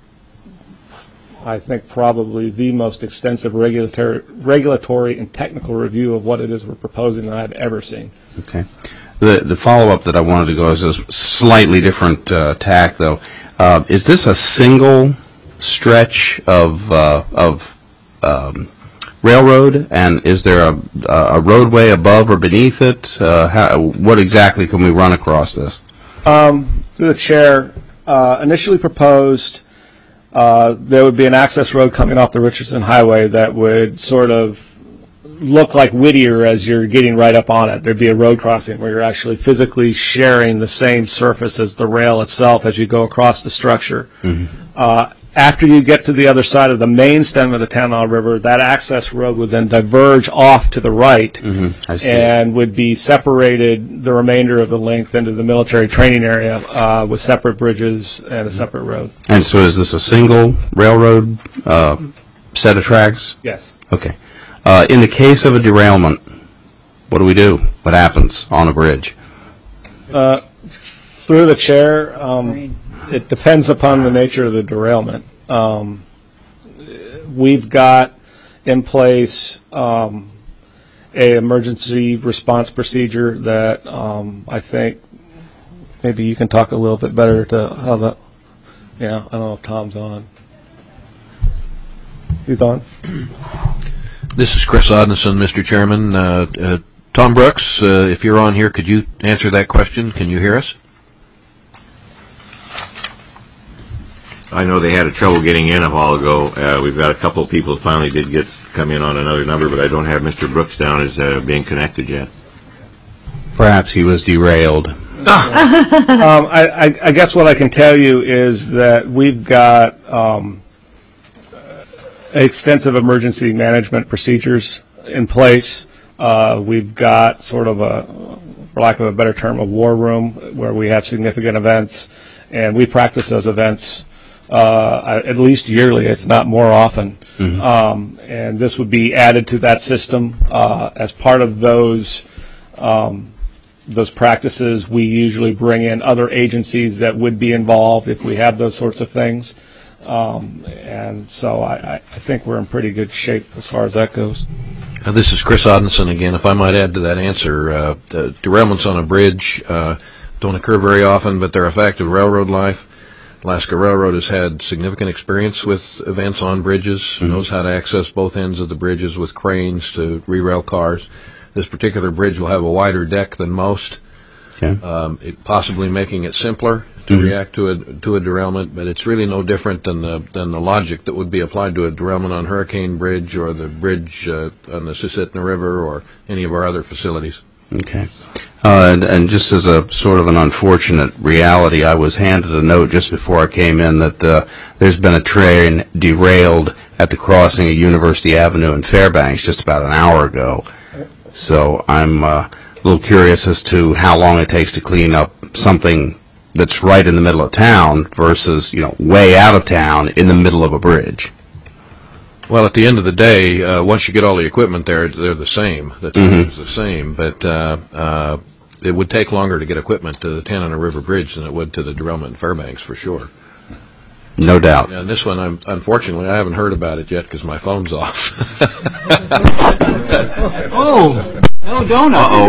I think, probably the most extensive regulatory, regulatory and technical review of what it is we're proposing that I've ever seen. Okay. The the follow-up that I wanted to go is a slightly different uh, tack, though. Uh, is this a single stretch of uh, of um, railroad, and is there a, a roadway above or beneath it? Uh, how, what exactly can we run across this? Um, through the chair, uh, initially proposed, uh, there would be an access road coming off the Richardson Highway that would sort of look like Whittier as you're getting right up on it. There'd be a road crossing where you're actually physically sharing the same surface as the rail itself as you go across the structure. Mm-hmm. Uh, after you get to the other side of the main stem of the Tanana River, that access road would then diverge off to the right mm-hmm. I see. And would be separated the remainder of the length into the military training area uh, with separate bridges and a separate road. And so is this a single railroad uh, set of tracks? Yes. Okay. Uh, in the case of a derailment, what do we do? What happens on a bridge? Uh, through the chair, um, it depends upon the nature of the derailment. Um, we've got in place um, a emergency response procedure that um, I think maybe you can talk a little bit better to how that, yeah, I don't know if Tom's on. He's on. This is Chris Odnison, Mister Chairman. Uh, uh, Tom Brooks, uh, if you're on here, could you answer that question? Can you hear us? I know they had a trouble getting in a while ago. Uh, we've got a couple of people that finally did get come in on another number, but I don't have Mister Brooks down as uh, being connected yet. Perhaps he was derailed. um, I, I, I guess what I can tell you is that we've got um, extensive emergency management procedures in place. Uh, we've got sort of a, for lack of a better term, a war room where we have significant events, and we practice those events uh, at least yearly, if not more often. Mm-hmm. Um, and this would be added to that system. Uh, as part of those um, those practices, we usually bring in other agencies that would be involved if we have those sorts of things. Um, and so I, I think we're in pretty good shape as far as that goes. Uh, this is Chris Odnison again. If I might add to that answer, uh, the derailments on a bridge uh, don't occur very often, but they're a fact of railroad life. Alaska Railroad has had significant experience with events on bridges, mm-hmm. knows how to access both ends of the bridges with cranes to re-rail cars. This particular bridge will have a wider deck than most, okay. um, it possibly making it simpler to mm-hmm. react to a to a derailment, but it's really no different than the than the logic that would be applied to a derailment on Hurricane Bridge or the bridge uh, on the Susitna River or any of our other facilities. Okay. Uh, and, and just as a sort of an unfortunate reality, I was handed a note just before I came in that uh, there's been a train derailed at the crossing of University Avenue in Fairbanks just about an hour ago. So I'm uh, a little curious as to how long it takes to clean up something that's right in the middle of town versus, you know, way out of town in the middle of a bridge. Well, at the end of the day, uh, once you get all the equipment there, they're the same. The time mm-hmm. is the same, but uh, uh, it would take longer to get equipment to the Tanana River Bridge than it would to the derailment in Fairbanks, for sure. No doubt. And this one, I'm, unfortunately, I haven't heard about it yet because my phone's off. Oh, no donut. Uh-oh.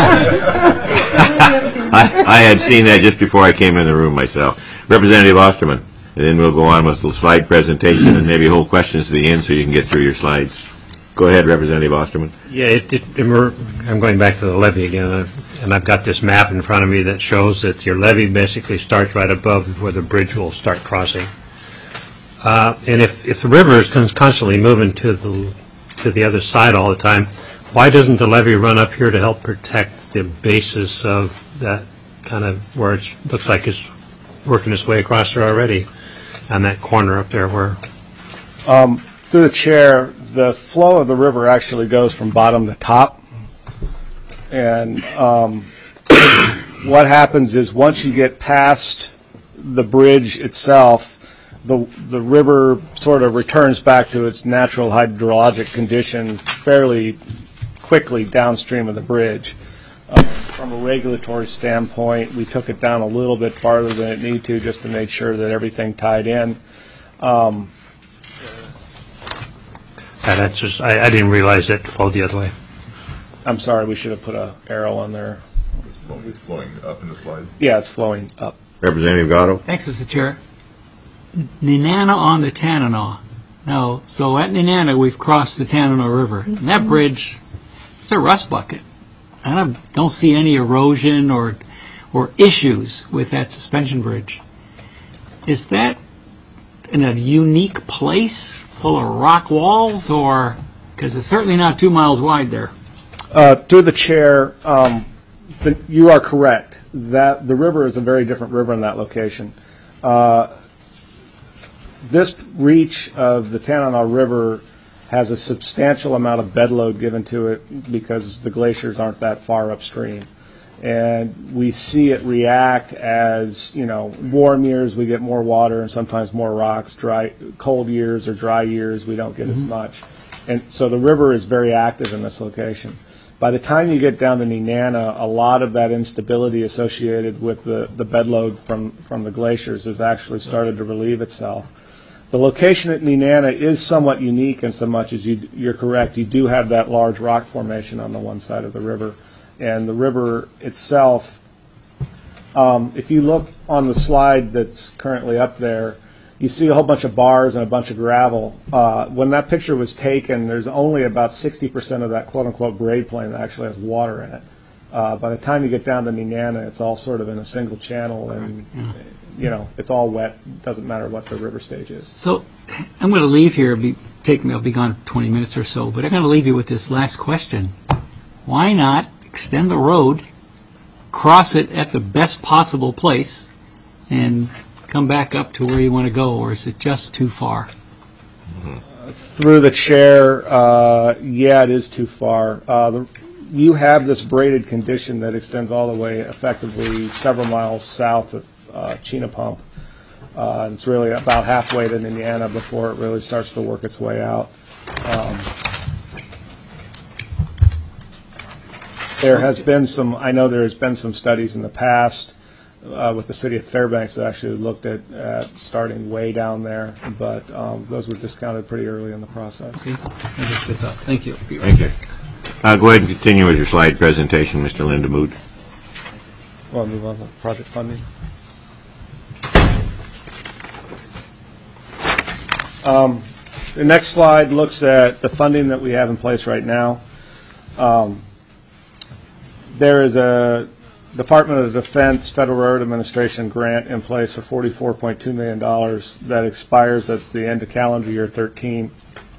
I, I had seen that just before I came in the room myself. Representative Osterman. And then we'll go on with the slide presentation and maybe hold questions to the end so you can get through your slides. Go ahead, Representative Osterman. Yeah, it, it, I'm going back to the levee again, and I've got this map in front of me that shows that your levee basically starts right above where the bridge will start crossing. Uh, and if, if the river is constantly moving to the to the other side all the time, why doesn't the levee run up here to help protect the basis of that kind of where it looks like it's working its way across there already? On that corner up there where? Um, through the chair, the flow of the river actually goes from bottom to top. And um, what happens is once you get past the bridge itself, the the river sort of returns back to its natural hydrologic condition fairly quickly downstream of the bridge. Uh, from a regulatory standpoint, we took it down a little bit farther than it needed to just to make sure that everything tied in. Um, and that's just, I, I didn't realize that flowed the other way. I'm sorry, we should have put an arrow on there. It's flowing up in the slide. Yeah, it's flowing up. Representative Gatto. Thanks, Mister Chair. Nenana on the Tanana. Now, so at Nenana, we've crossed the Tanana River. And that bridge, it's a rust bucket. I don't see any erosion or or issues with that suspension bridge. Is that in a unique place full of rock walls, or because it's certainly not two miles wide there? Uh, through the chair, um, the, you are correct. That the river is a very different river in that location. Uh, this reach of the Tanana River has a substantial amount of bed load given to it because the glaciers aren't that far upstream. And we see it react as, you know, warm years we get more water and sometimes more rocks. Dry, cold years or dry years we don't get mm-hmm. as much. And so the river is very active in this location. By the time you get down to Nenana, a lot of that instability associated with the, the bed load from, from the glaciers has actually started to relieve itself. The location at Nenana is somewhat unique in so much as you, you're correct. You do have that large rock formation on the one side of the river. And the river itself, um, if you look on the slide that's currently up there, you see a whole bunch of bars and a bunch of gravel. Uh, when that picture was taken, there's only about sixty percent of that quote-unquote grade plane that actually has water in it. Uh, by the time you get down to Nenana, it's all sort of in a single channel, and you know, it's all wet. It doesn't matter what the river stage is. So I'm going to leave here. Be, take me. I'll be gone twenty minutes or so. But I'm going to leave you with this last question: why not extend the road, cross it at the best possible place, and come back up to where you want to go? Or is it just too far? Uh, through the chair, uh, yeah, it is too far. Uh, the, you have this braided condition that extends all the way, effectively, several miles south of Uh, Chinapump. Uh, it's really about halfway to Indiana before it really starts to work its way out. Um, there has been some, I know there has been some studies in the past uh, with the city of Fairbanks that actually looked at, at starting way down there, but um, those were discounted pretty early in the process. Okay. That's good thought. Thank you. Thank you. Uh, go ahead and continue with your slide presentation, Mister Lindemood. Want to move on to project funding? Um, the next slide looks at the funding that we have in place right now. Um, there is a Department of Defense Federal Road Administration grant in place for forty-four point two million dollars that expires at the end of calendar year thirteen.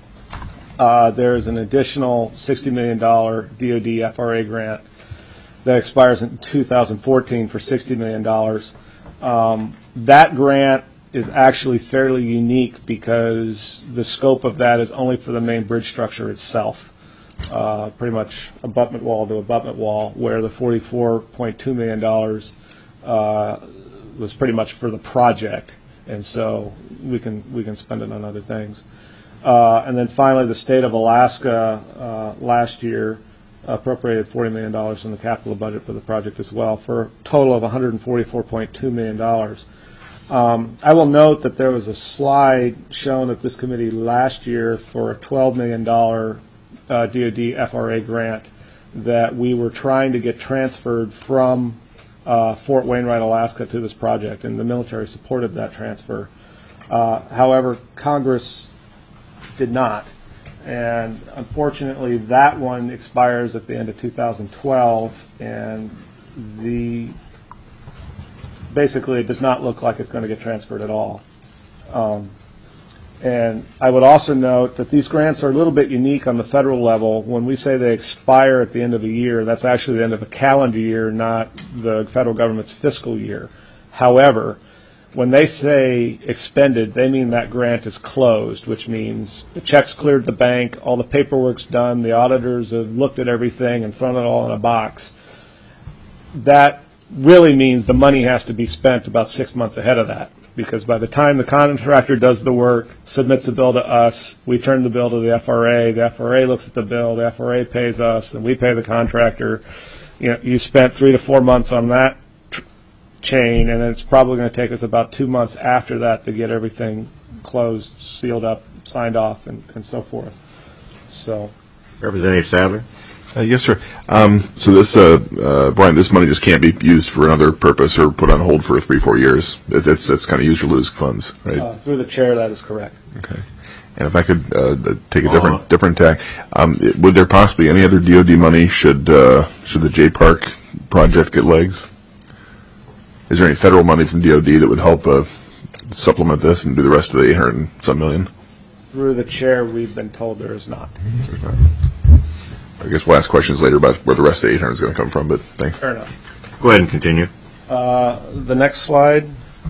Uh, there is an additional sixty million dollars D O D F R A grant that expires in two thousand fourteen for sixty million dollars. Um, that grant is actually fairly unique because the scope of that is only for the main bridge structure itself, uh, pretty much abutment wall to abutment wall, where the forty-four point two million dollars uh, was pretty much for the project, and so we can we can spend it on other things. Uh, and then finally, the state of Alaska uh, last year appropriated forty million dollars in the capital budget for the project as well, for a total of one hundred forty-four point two million dollars. Um, I will note that there was a slide shown at this committee last year for a twelve million dollars uh, D O D F R A grant that we were trying to get transferred from uh, Fort Wainwright, Alaska to this project, and the military supported that transfer. Uh, however, Congress did not, and unfortunately that one expires at the end of two thousand twelve, and the basically it does not look like it's going to get transferred at all. Um, and I would also note that these grants are a little bit unique on the federal level. When we say they expire at the end of a year, that's actually the end of a calendar year, not the federal government's fiscal year. However, when they say expended, they mean that grant is closed, which means the check's cleared the bank, all the paperwork's done, the auditors have looked at everything and thrown it all in a box. That really means the money has to be spent about six months ahead of that, because by the time the contractor does the work, submits the bill to us, we turn the bill to the F R A, the F R A looks at the bill, the F R A pays us, and we pay the contractor. You know, you spent three to four months on that tr- chain, and it's probably going to take us about two months after that to get everything closed, sealed up, signed off, and, and so forth. So, Representative Sadler. Uh, yes, sir. Um, so this, uh, uh, Brian, this money just can't be used for another purpose or put on hold for three, four years. It, it's it's kind of use or lose funds, right? uh, through the chair, that is correct. Okay. And if I could uh, take a different uh, different tack, um, it, would there possibly any other D O D money should uh, should the J Park project get legs? Is there any federal money from D O D that would help uh, supplement this and do the rest of the eight hundred and some million? Through the chair, we've been told there is not. There's not. I guess we'll ask questions later about where the rest of the eight hundred is going to come from, but thanks. Fair enough. Go ahead and continue. Uh, the next slide.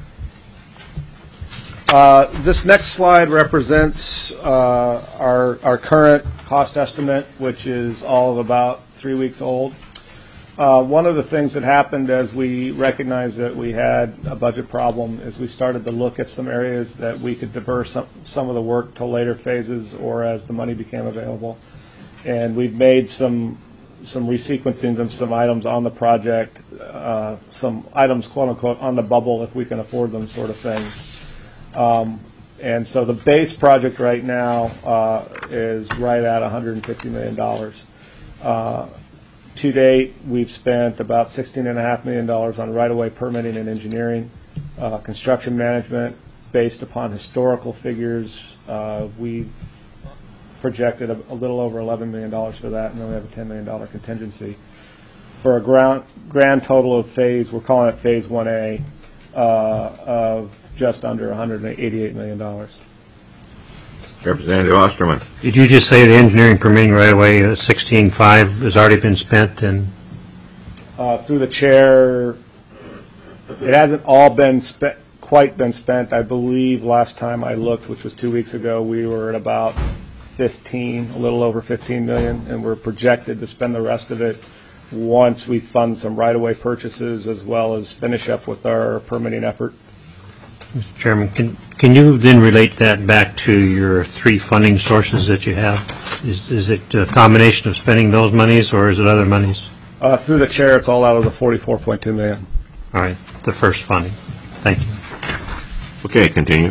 Uh, this next slide represents uh, our, our current cost estimate, which is all of about three weeks old. Uh, one of the things that happened as we recognized that we had a budget problem is we started to look at some areas that we could defer some, some of the work to later phases or as the money became available. And we've made some some resequencing of some items on the project, uh, some items, quote unquote, on the bubble if we can afford them, sort of things. Um, and so the base project right now uh, is right at one hundred fifty million dollars. Uh, to date, we've spent about sixteen point five million dollars on right-of-way permitting and engineering. Uh, construction management, based upon historical figures, uh, we've projected a, a little over eleven million dollars for that, and then we have a ten million dollars contingency. For a ground, grand total of phase, we're calling it Phase one A, uh, of just under one hundred eighty-eight million dollars. Representative Osterman. Did you just say the engineering permitting right away, uh, sixteen five has already been spent? And Uh, through the chair, it hasn't all been spent, quite been spent. I believe last time I looked, which was two weeks ago, we were at about fifteen, a little over fifteen million, and we're projected to spend the rest of it once we fund some right-of-way purchases as well as finish up with our permitting effort. Mister Chairman, can can you then relate that back to your three funding sources that you have? Is is it a combination of spending those monies, or is it other monies? Uh, through the chair, it's all out of the forty-four point two million. All right, the first funding. Thank you. Okay, continue.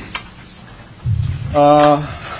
Uh,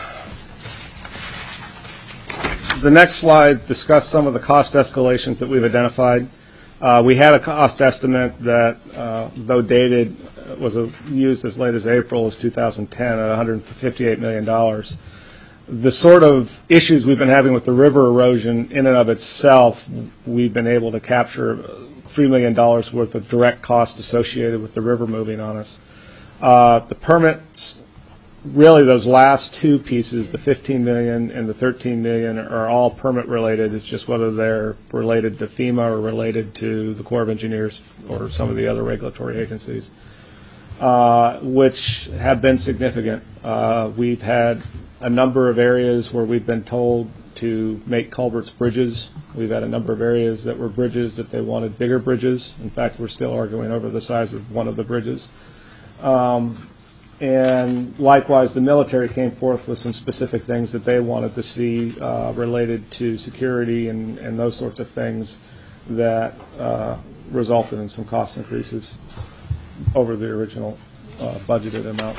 the next slide discusses some of the cost escalations that we've identified. Uh, we had a cost estimate that, uh, though dated, was uh, used as late as April as two thousand ten at one hundred fifty-eight million dollars. The sort of issues we've been having with the river erosion in and of itself, we've been able to capture three million dollars worth of direct costs associated with the river moving on us. Uh, the permits, really those last two pieces, the fifteen million dollars and the thirteen million dollars, are all permit related. It's just whether they're related to FEMA or related to the Corps of Engineers or some of the other regulatory agencies, uh, which have been significant. Uh, we've had a number of areas where we've been told to make culverts bridges. We've had a number of areas that were bridges that they wanted bigger bridges. In fact, we're still arguing over the size of one of the bridges. Um, and likewise, the military came forth with some specific things that they wanted to see uh, related to security and, and those sorts of things that uh, resulted in some cost increases over the original uh, budgeted amount.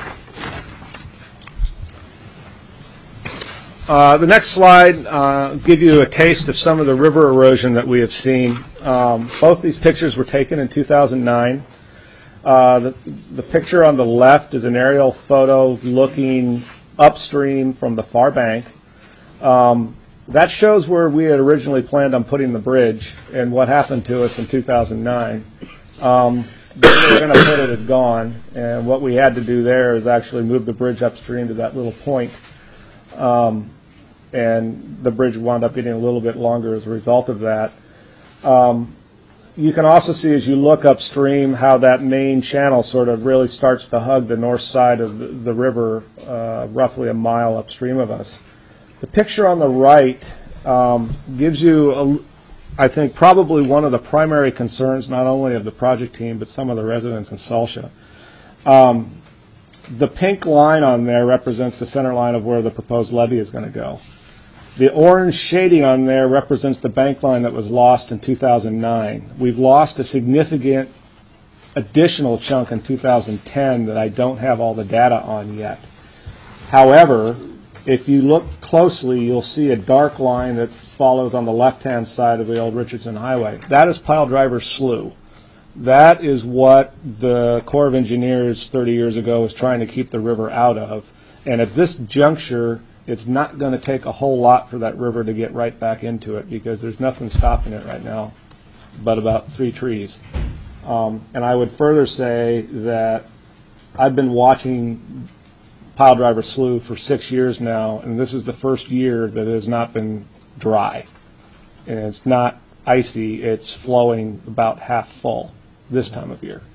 Uh, the next slide uh, give you a taste of some of the river erosion that we have seen. Um, both these pictures were taken in two thousand nine. Uh, the, the picture on the left is an aerial photo looking upstream from the far bank. Um, that shows where we had originally planned on putting the bridge and what happened to us in two thousand nine. Um, where we're going to put it is gone, and what we had to do there is actually move the bridge upstream to that little point. Um, and the bridge wound up getting a little bit longer as a result of that. Um, you can also see as you look upstream how that main channel sort of really starts to hug the north side of the, the river, uh, roughly a mile upstream of us. The picture on the right um, gives you, a, I think, probably one of the primary concerns not only of the project team but some of the residents in Salcia. Um, the pink line on there represents the center line of where the proposed levee is going to go. The orange shading on there represents the bank line that was lost in two thousand nine. We've lost a significant additional chunk in two thousand ten that I don't have all the data on yet. However, if you look closely, you'll see a dark line that follows on the left-hand side of the old Richardson Highway. That is Piledriver Slough. That is what the Corps of Engineers thirty years ago was trying to keep the river out of. And at this juncture, it's not going to take a whole lot for that river to get right back into it because there's nothing stopping it right now but about three trees. Um, and I would further say that I've been watching Piledriver Slough for six years now, and this is the first year that it has not been dry. And it's not icy, it's flowing about half full this time of year.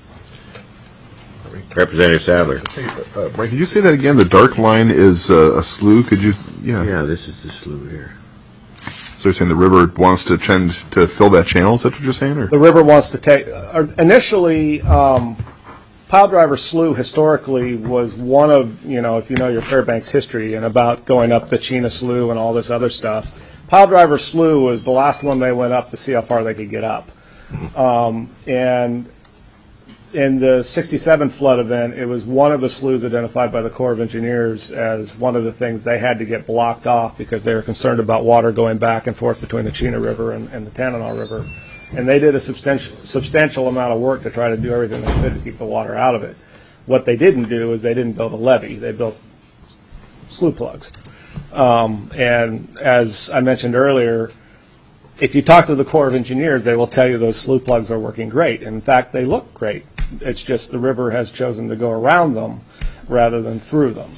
Representative Sadler. Uh, Mike, could you say that again? The dark line is uh, a slough. Could you? Yeah. Yeah, this is the slough here. So you're saying the river wants to tend to fill that channel? Is that what you're saying? Or? The river wants to take. Uh, initially, um, Piledriver Slough historically was one of, you know, if you know your Fairbanks history and about going up the Chena Slough and all this other stuff, Piledriver Slough was the last one they went up to see how far they could get up. Um, and in the sixty-seven flood event, it was one of the sloughs identified by the Corps of Engineers as one of the things they had to get blocked off because they were concerned about water going back and forth between the Chena River and, and the Tanana River. And they did a substantial, substantial amount of work to try to do everything they could to keep the water out of it. What they didn't do is they didn't build a levee. They built slough plugs. Um, and as I mentioned earlier, if you talk to the Corps of Engineers, they will tell you those slough plugs are working great. In fact, they look great. It's just the river has chosen to go around them rather than through them.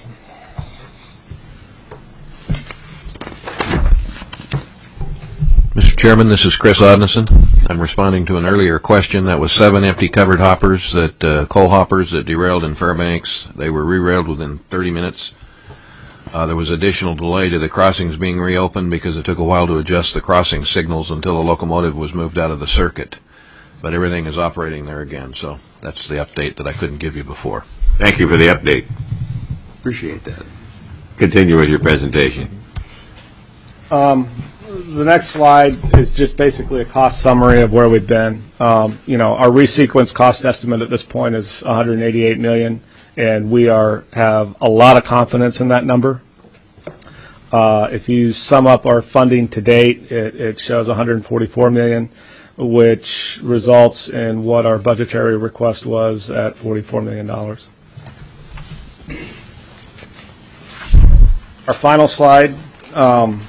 Mister Chairman, this is Chris Odnison. I'm responding to an earlier question. That was seven empty covered hoppers, that uh, coal hoppers that derailed in Fairbanks. They were re-railed within thirty minutes. Uh, there was additional delay to the crossings being reopened because it took a while to adjust the crossing signals until the locomotive was moved out of the circuit. But everything is operating there again, so that's the update that I couldn't give you before. Thank you for the update. Appreciate that. Continue with your presentation. Um, the next slide is just basically a cost summary of where we've been. Um, you know, our resequence cost estimate at this point is one hundred eighty-eight million dollars. And we are have a lot of confidence in that number. Uh, if you sum up our funding to date, it, it shows one hundred forty-four million dollars, which results in what our budgetary request was at forty-four million dollars. Our final slide. Um,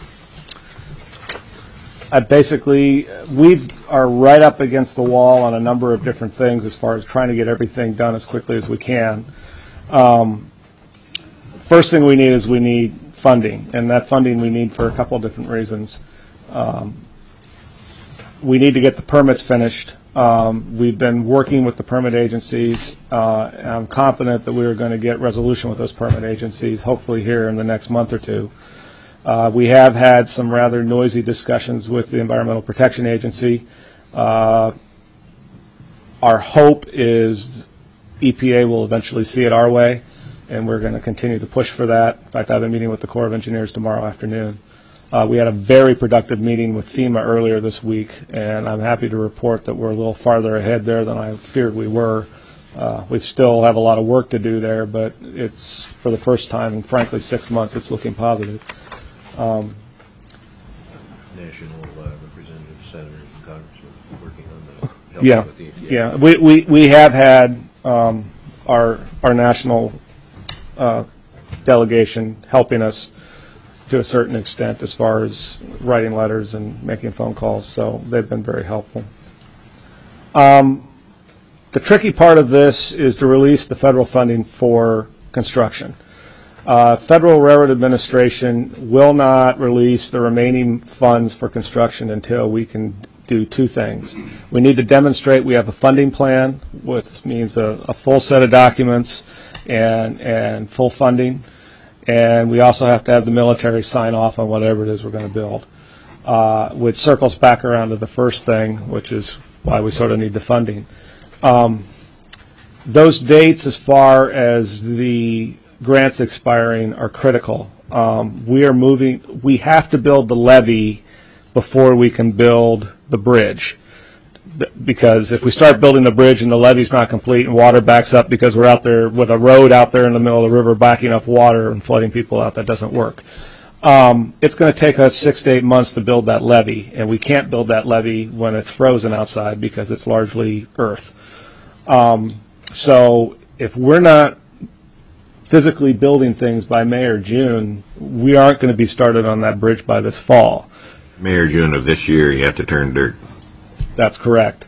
I basically, we are right up against the wall on a number of different things as far as trying to get everything done as quickly as we can. Um, first thing we need is we need funding, and that funding we need for a couple of different reasons. Um, we need to get the permits finished. Um, we've been working with the permit agencies. Uh, and I'm confident that we are going to get resolution with those permit agencies, hopefully here in the next month or two. Uh, we have had some rather noisy discussions with the Environmental Protection Agency. Uh, our hope is E P A will eventually see it our way, and we're going to continue to push for that. In fact, I have a meeting with the Corps of Engineers tomorrow afternoon. Uh, we had a very productive meeting with FEMA earlier this week, and I'm happy to report that we're a little farther ahead there than I feared we were. Uh, we still have a lot of work to do there, but it's, for the first time in, frankly, six months, it's looking positive. Um, National uh, representatives, senators, and congressmen working on the yeah, with the E P A. yeah. We, we, we have had um, our, our national uh, delegation helping us to a certain extent as far as writing letters and making phone calls, so they've been very helpful. Um, the tricky part of this is to release the federal funding for construction. Uh, Federal Railroad Administration will not release the remaining funds for construction until we can do two things. We need to demonstrate we have a funding plan, which means a, a full set of documents and, and full funding. And we also have to have the military sign off on whatever it is we're going to build, uh, which circles back around to the first thing, which is why we sort of need the funding. Um, those dates as far as the grants expiring are critical. Um, we are moving, we have to build the levee before we can build the bridge. Because if we start building the bridge and the levee's not complete and water backs up because we're out there with a road out there in the middle of the river backing up water and flooding people out, that doesn't work. Um, it's going to take us six to eight months to build that levee, and we can't build that levee when it's frozen outside because it's largely earth. Um, so if we're not physically building things by May or June, we aren't going to be started on that bridge by this fall. May or June of this year, you have to turn dirt. That's correct.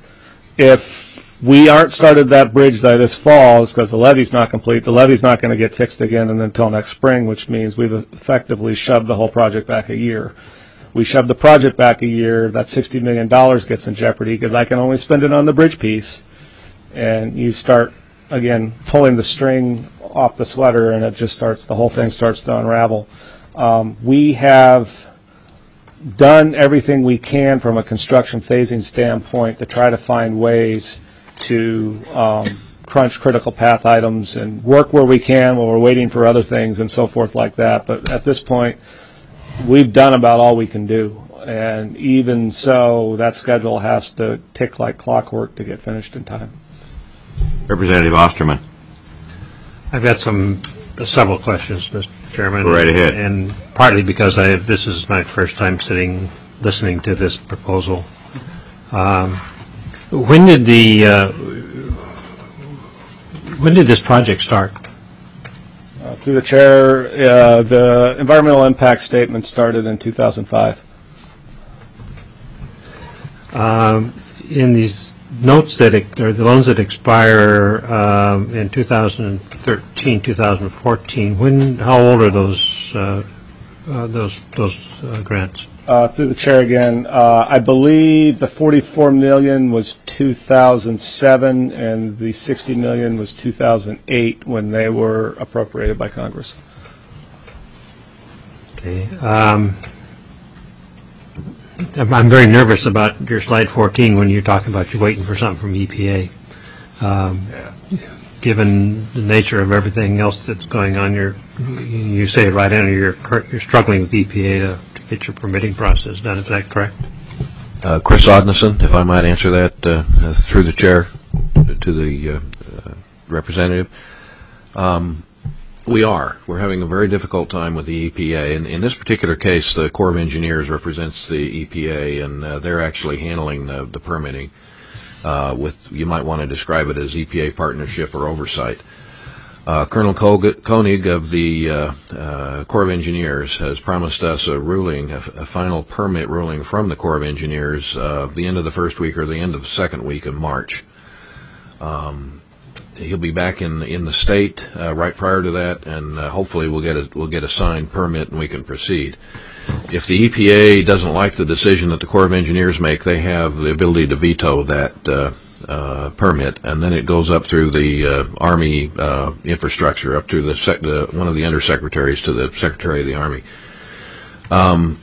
If we aren't started that bridge by this fall, it's because the levee's not complete. The levee's not going to get fixed again until next spring, which means we've effectively shoved the whole project back a year. We shove the project back a year, that sixty million dollars gets in jeopardy because I can only spend it on the bridge piece. And you start, again, pulling the string off the sweater, and it just starts, the whole thing starts to unravel. Um, we have done everything we can from a construction phasing standpoint to try to find ways to um, crunch critical path items and work where we can while we're waiting for other things and so forth like that. But at this point, we've done about all we can do. And even so, that schedule has to tick like clockwork to get finished in time. Representative Osterman. I've got some, several questions, Mister Chairman. Go right ahead. And partly because I, this is my first time sitting, listening to this proposal. Um, when did the, uh, when did this project start? Uh, through the chair, uh, the environmental impact statement started in two thousand five. Um, in these notes that, ex- or the loans that expire um, in two thousand thirteen, two thousand fourteen, when, how old are those, uh, uh, those, those uh, grants? Uh, through the chair again, uh, I believe the forty-four million was two thousand seven and the sixty million was two thousand eight when they were appropriated by Congress. Okay. Um, I'm I'm very nervous about your slide fourteen when you're talking about you're waiting for something from E P A. Um, Given the nature of everything else that's going on, you're, you say it right in, you're cur- you're struggling with E P A to, to get your permitting process done. Is that correct? Uh, Chris Odnison, if I might answer that uh, uh, through the chair to the uh, uh, representative. Um, we are. We're having a very difficult time with the E P A. And in this particular case, the Corps of Engineers represents the E P A, and uh, they're actually handling the, the permitting. Uh, with, you might want to describe it as E P A partnership or oversight. Uh, Colonel Koenig of the uh, uh, Corps of Engineers has promised us a ruling, a, a final permit ruling from the Corps of Engineers uh, the end of the first week or the end of the second week of March. Um, he'll be back in in the state uh, right prior to that, and uh, hopefully we'll get a we'll get a signed permit and we can proceed. If the E P A doesn't like the decision that the Corps of Engineers make, they have the ability to veto that uh, uh, permit, and then it goes up through the uh, Army uh, infrastructure, up to the, sec- the one of the undersecretaries to the Secretary of the Army. Um,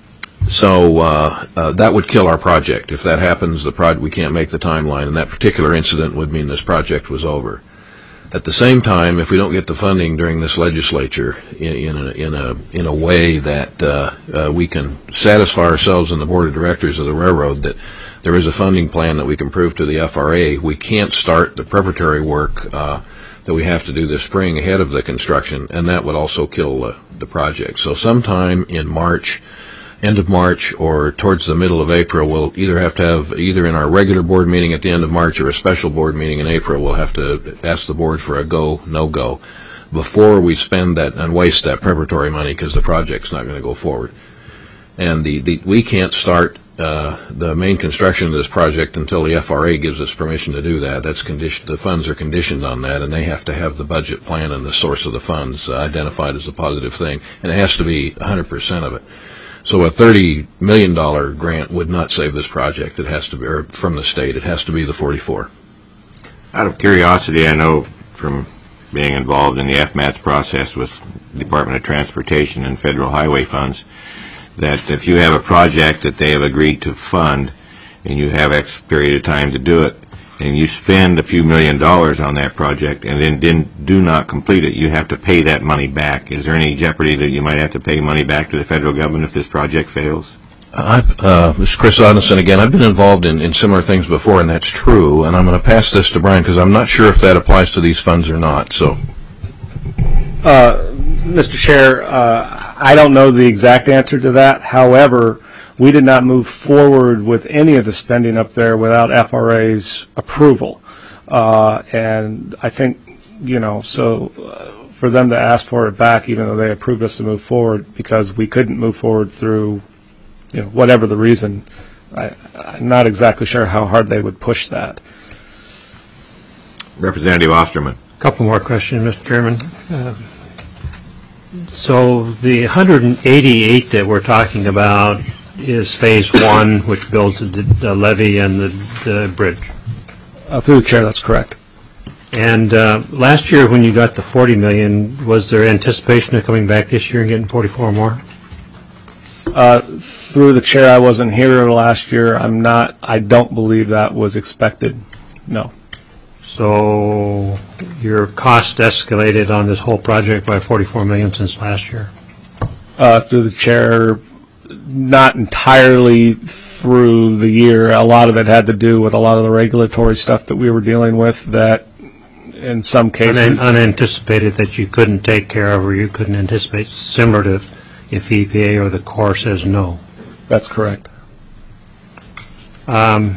so uh, uh, that would kill our project. If that happens, the pro- we can't make the timeline, and that particular incident would mean this project was over. At the same time, if we don't get the funding during this legislature in, in, a, in, a, in a way that uh, uh, we can satisfy ourselves and the board of directors of the railroad that there is a funding plan that we can prove to the F R A, we can't start the preparatory work uh, that we have to do this spring ahead of the construction, and that would also kill uh, the project. So sometime in March, end of March or towards the middle of April, we'll either have to have, either in our regular board meeting at the end of March or a special board meeting in April, we'll have to ask the board for a go, no-go before we spend that and waste that preparatory money, because the project's not going to go forward. And the, the we can't start uh, the main construction of this project until the F R A gives us permission to do that. That's conditioned, the funds are conditioned on that, and they have to have the budget plan and the source of the funds uh, identified as a positive thing, and it has to be one hundred percent of it. So a thirty million dollars grant would not save this project. It has to be, or from the state, it has to be the forty-four. Out of curiosity, I know from being involved in the F MATS process with Department of Transportation and federal highway funds, that if you have a project that they have agreed to fund and you have X period of time to do it, and you spend a few million dollars on that project and then didn't, do not complete it, you have to pay that money back. Is there any jeopardy that you might have to pay money back to the federal government if this project fails? I've, uh, this is Chris Odnison again. I've been involved in, in similar things before, and that's true. And I'm going to pass this to Brian because I'm not sure if that applies to these funds or not. So, uh, Mister Chair, uh, I don't know the exact answer to that. However, we did not move forward with any of the spending up there without F R A's approval. Uh, and I think, you know, so uh, for them to ask for it back, even though they approved us to move forward, because we couldn't move forward through, you know, whatever the reason, I, I'm not exactly sure how hard they would push that. Representative Osterman. A couple more questions, Mister Chairman. Uh, so the one hundred eighty-eight that we're talking about is phase one, which builds the, the levee and the, the bridge. Uh, through the chair, that's correct. And uh, last year, when you got the forty million dollars, was there anticipation of coming back this year and getting forty-four more? Uh, through the chair, I wasn't here last year. I'm not. I don't believe that was expected. No. So your cost escalated on this whole project by forty-four million dollars since last year. Uh, through the chair. Not entirely through the year. A lot of it had to do with a lot of the regulatory stuff that we were dealing with that, in some cases. Un- unanticipated that you couldn't take care of, or you couldn't anticipate, similar to if, if E P A or the Corps says no. That's correct. Um,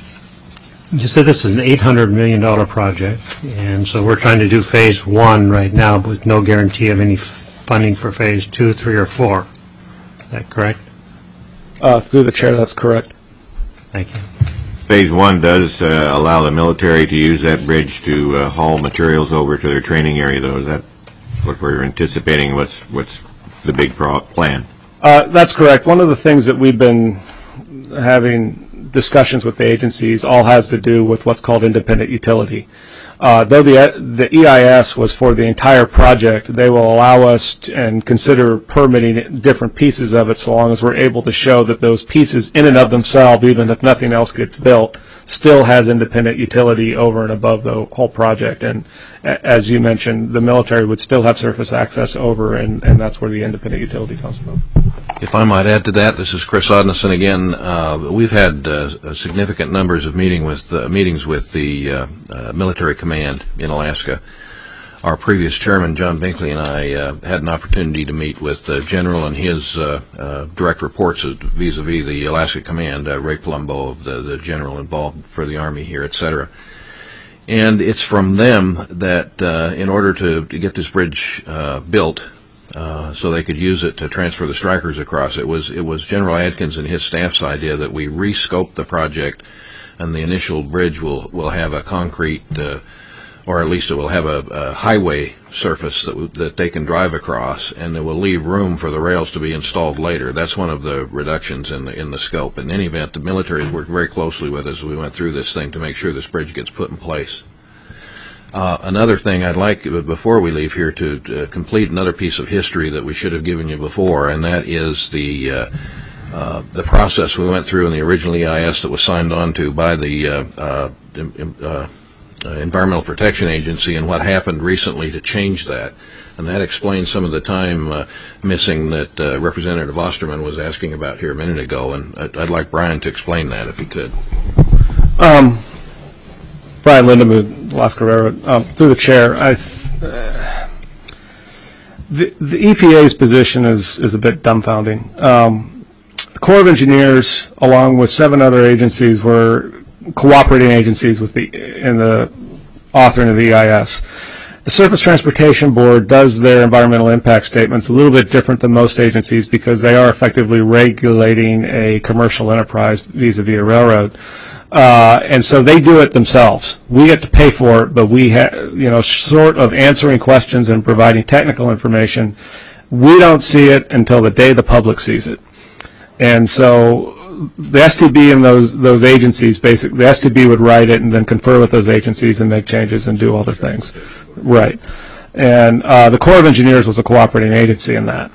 you said this is an eight hundred million dollars project, and so we're trying to do phase one right now with no guarantee of any f- funding for phase two, three, or four. Is that correct? Uh, through the chair, that's correct. Thank you. Phase one does uh, allow the military to use that bridge to uh, haul materials over to their training area, though. Is that what we're anticipating? What's what's the big pro- plan? Uh, that's correct. One of the things that we've been having discussions with the agencies all has to do with what's called independent utility. Uh, though the the E I S was for the entire project, they will allow us to, and consider permitting different pieces of it, so long as we're able to show that those pieces, in and of themselves, even if nothing else gets built, still has independent utility over and above the whole project. And a- as you mentioned, the military would still have surface access over, and, and that's where the independent utility comes from. If I might add to that, this is Chris Odnison again. Uh, we've had uh, significant numbers of meeting with, uh, meetings with the uh, uh, military command in Alaska. Our previous chairman, John Binkley, and I uh, had an opportunity to meet with the general and his uh, uh, direct reports vis-a-vis the Alaska command, uh, Ray Palumbo, of the, the general involved for the Army here, et cetera. And it's from them that uh, in order to, to get this bridge uh, built, Uh, so they could use it to transfer the strikers across. It was it was General Adkins and his staff's idea that we rescope the project, and the initial bridge will will have a concrete, uh, or at least it will have a, a highway surface that w- that they can drive across, and it will leave room for the rails to be installed later. That's one of the reductions in the in the scope. In any event, the military has worked very closely with us as we went through this thing to make sure this bridge gets put in place. Uh, another thing I'd like, before we leave here, to uh, complete another piece of history that we should have given you before, and that is the uh, uh, the process we went through in the original E I S that was signed on to by the uh, uh, uh, Environmental Protection Agency, and what happened recently to change that. And that explains some of the time uh, missing that uh, Representative Osterman was asking about here a minute ago, and I'd, I'd like Brian to explain that if he could. Um, Brian Lindemood, Alaska Railroad. Um, through the chair, I, uh, the, the E P A's position is, is a bit dumbfounding. Um, the Corps of Engineers, along with seven other agencies, were cooperating agencies with the in the authoring of the E I S. The Surface Transportation Board does their environmental impact statements a little bit different than most agencies because they are effectively regulating a commercial enterprise vis-a-vis a railroad. Uh, and so they do it themselves. We get to pay for it, but we have, you know, sort of answering questions and providing technical information. We don't see it until the day the public sees it. And so the S T B and those those agencies, basically, the S T B would write it and then confer with those agencies and make changes and do other things. Right. And uh, the Corps of Engineers was a cooperating agency in that.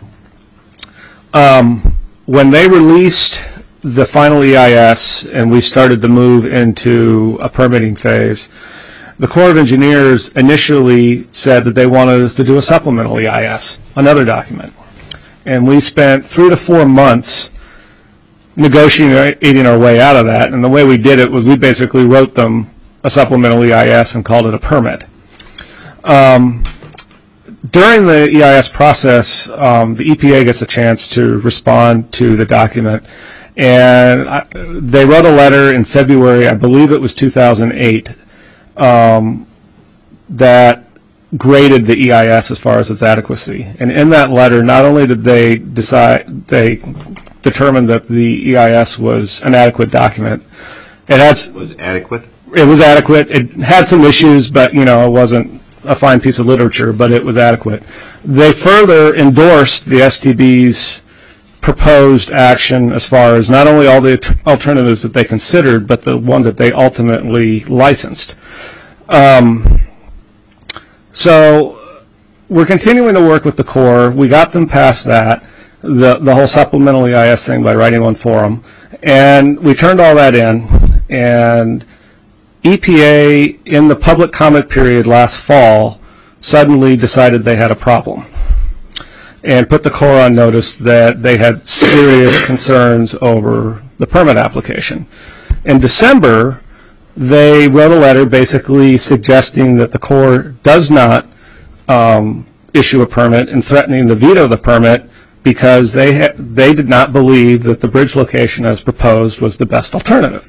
Um, when they released the final E I S and we started to move into a permitting phase, the Corps of Engineers initially said that they wanted us to do a supplemental E I S, another document. And we spent three to four months negotiating our way out of that. And the way we did it was we basically wrote them a supplemental E I S and called it a permit. Um, during the E I S process, um, the E P A gets a chance to respond to the document. And I, they wrote a letter in February, I believe it was two thousand eight, um, that graded the E I S as far as its adequacy. And in that letter, not only did they decide, they determined that the E I S was an adequate document. It has, Was it adequate? It was adequate. It had some issues, but, you know, it wasn't a fine piece of literature, but it was adequate. They further endorsed the S T B's proposed action as far as not only all the alternatives that they considered, but the one that they ultimately licensed. Um, so we're continuing to work with the Corps. We got them past that, the, the whole supplemental E I S thing by writing one for them. And we turned all that in. And E P A, in the public comment period last fall, suddenly decided they had a problem and put the Corps on notice that they had serious concerns over the permit application. In December, They wrote a letter basically suggesting that the Corps does not um, issue a permit and threatening to veto the permit because they ha- they did not believe that the bridge location as proposed was the best alternative.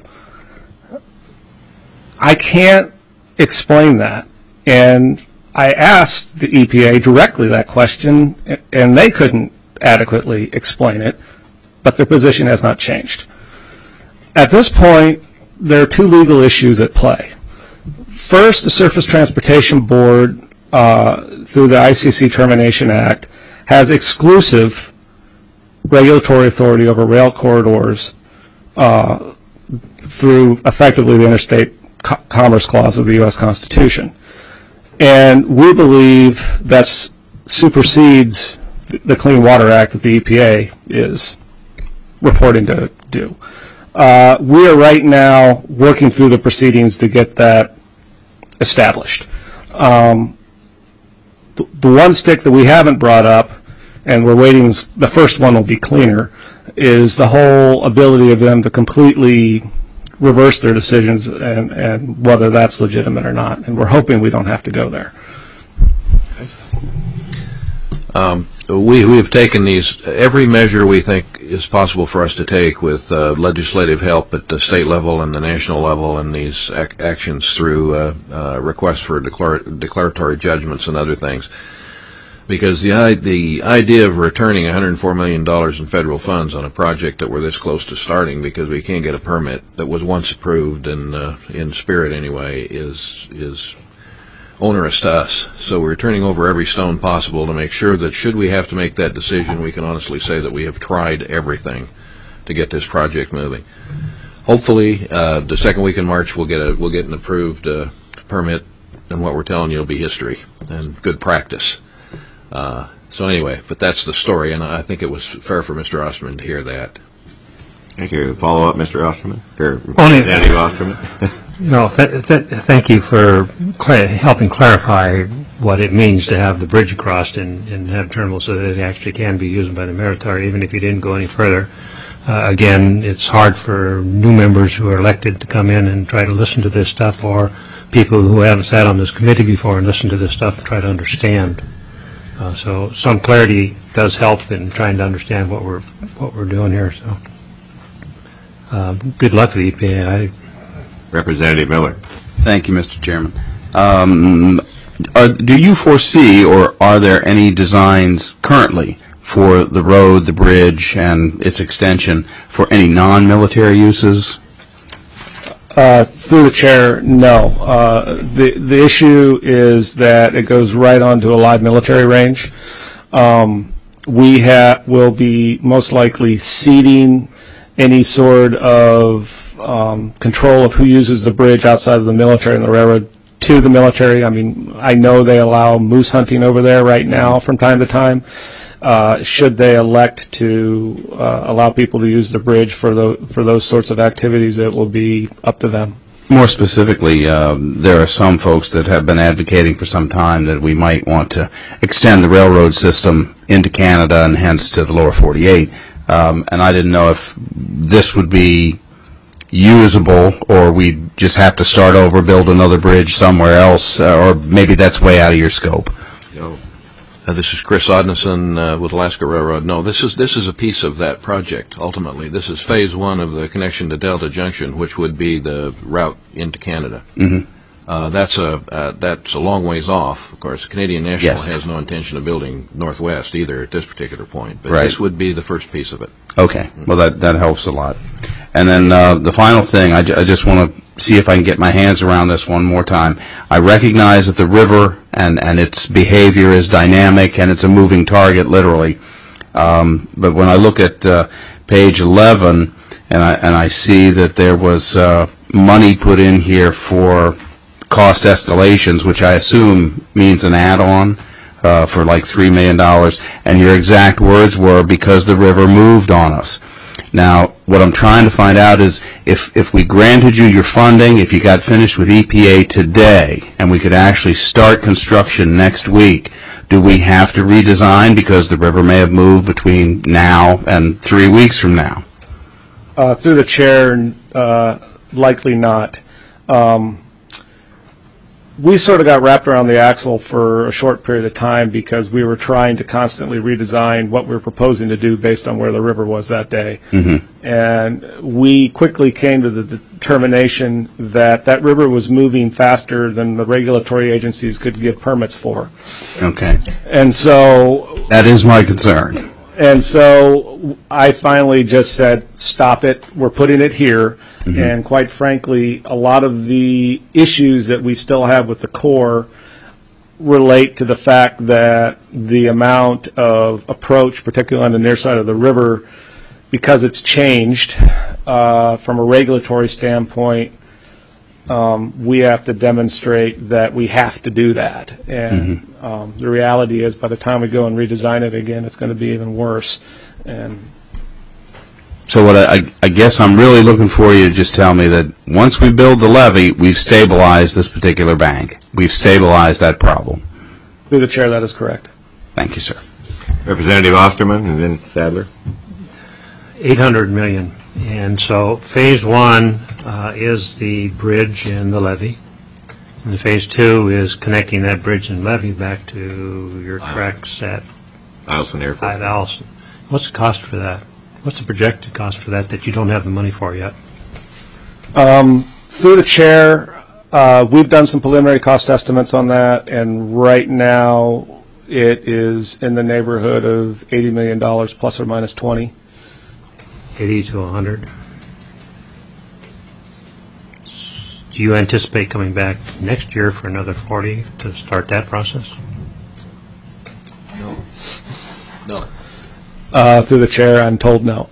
I can't explain that, and I asked the E P A directly that question, and they couldn't adequately explain it, but their position has not changed. At this point, there are two legal issues at play. First, the Surface Transportation Board, uh, through the I C C Termination Act, has exclusive regulatory authority over rail corridors uh, through effectively the Interstate Co- Commerce Clause of the U S Constitution. And we believe that supersedes the Clean Water Act that the E P A is reporting to do. Uh, we are right now working through the proceedings to get that established. Um, the, the one stick that we haven't brought up, and we're waiting, the first one will be cleaner, is the whole ability of them to completely reverse their decisions and, and whether that's legitimate or not. And we're hoping we don't have to go there. Um, we, we have taken these, every measure we think is possible for us to take with uh, legislative help at the state level and the national level, and these ac- actions through uh, uh, requests for declar- declaratory judgments and other things. Because the I- the idea of returning one hundred four million dollars in federal funds on a project that we're this close to starting because we can't get a permit that was once approved, and uh, in spirit anyway, is is onerous to us. So we're turning over every stone possible to make sure that should we have to make that decision, we can honestly say that we have tried everything to get this project moving. Hopefully, uh, the second week in March we'll get a we'll get an approved uh, permit, and what we're telling you will be history and good practice. Uh, so anyway, but that's the story, and I think it was fair for Mister Osterman to hear that. Thank you. Follow up, Mister Osterman? Or Only- Danny Osterman? No, th- th- thank you for cla- helping clarify what it means to have the bridge crossed and, and have terminals so that it actually can be used by the military, even if you didn't go any further. Uh, again, it's hard for new members who are elected to come in and try to listen to this stuff, or people who haven't sat on this committee before and listened to this stuff and try to understand. Uh, so some clarity does help in trying to understand what we're what we're doing here. So uh, good luck to the E P A. I, Representative Miller. Thank you, Mister Chairman. Um, are, do you foresee, or are there any designs currently for the road, the bridge, and its extension for any non-military uses? Uh, through the chair, no. Uh, the the issue is that it goes right onto a live military range. Um, we ha- will be most likely ceding any sort of um, control of who uses the bridge outside of the military and the railroad to the military. I mean, I know they allow moose hunting over there right now from time to time. Uh, should they elect to uh, allow people to use the bridge for the, for those sorts of activities, it will be up to them. More specifically, uh, there are some folks that have been advocating for some time that we might want to extend the railroad system into Canada and hence to the lower forty-eight. Um, and I didn't know if this would be usable, or we just have to start over, build another bridge somewhere else, uh, or maybe that's way out of your scope. Uh, this is Chris Odnison uh, with Alaska Railroad. No, this is this is a piece of that project. Ultimately, this is phase one of the connection to Delta Junction, which would be the route into Canada. Mm-hmm. Uh, that's a uh, that's a long ways off. Of course, Canadian National Yes. has no intention of building northwest either at this particular point. But Right. this would be the first piece of it. Okay, well, that, that helps a lot. And then uh, the final thing, I, ju- I just want to see if I can get my hands around this one more time. I recognize that the river and, and its behavior is dynamic, and it's a moving target, literally. Um, but when I look at uh, page eleven, and I, and I see that there was uh, money put in here for cost escalations, which I assume means an add-on, Uh, for like three million dollars, and your exact words were, because the river moved on us. Now, what I'm trying to find out is if, if we granted you your funding, if you got finished with E P A today, and we could actually start construction next week, do we have to redesign because the river may have moved between now and three weeks from now? Uh, through the chair, uh, likely not. Um, we sort of got wrapped around the axle for a short period of time because we were trying to constantly redesign what we were proposing to do based on where the river was that day. Mm-hmm. And we quickly came to the determination that that river was moving faster than the regulatory agencies could give permits for. Okay. And so That is my concern. And so I finally just said, stop it, we're putting it here. Mm-hmm. And quite frankly, a lot of the issues that we still have with the Corps relate to the fact that the amount of approach, particularly on the near side of the river, because it's changed uh, from a regulatory standpoint, um, we have to demonstrate that we have to do that. And mm-hmm. um, the reality is by the time we go and redesign it again, it's going to be even worse. And so what I, I guess I'm really looking for you to just tell me that once we build the levee, we've stabilized this particular bank. We've stabilized that problem. Through the chair, that is correct. Thank you, sir. Representative Osterman and then Sadler. eight hundred million. And so phase one uh, is the bridge and the levee. And the phase two is connecting that bridge and levee back to your tracks at Eielson Air Force. at Eielson. What's the cost for that? What's the projected cost for that that you don't have the money for yet? Um, through the chair, uh, we've done some preliminary cost estimates on that, and right now it is in the neighborhood of eighty million dollars plus or minus twenty. eighty to one hundred. Do you anticipate coming back next year for another forty to start that process? No. No. Uh, through the chair, I'm told no.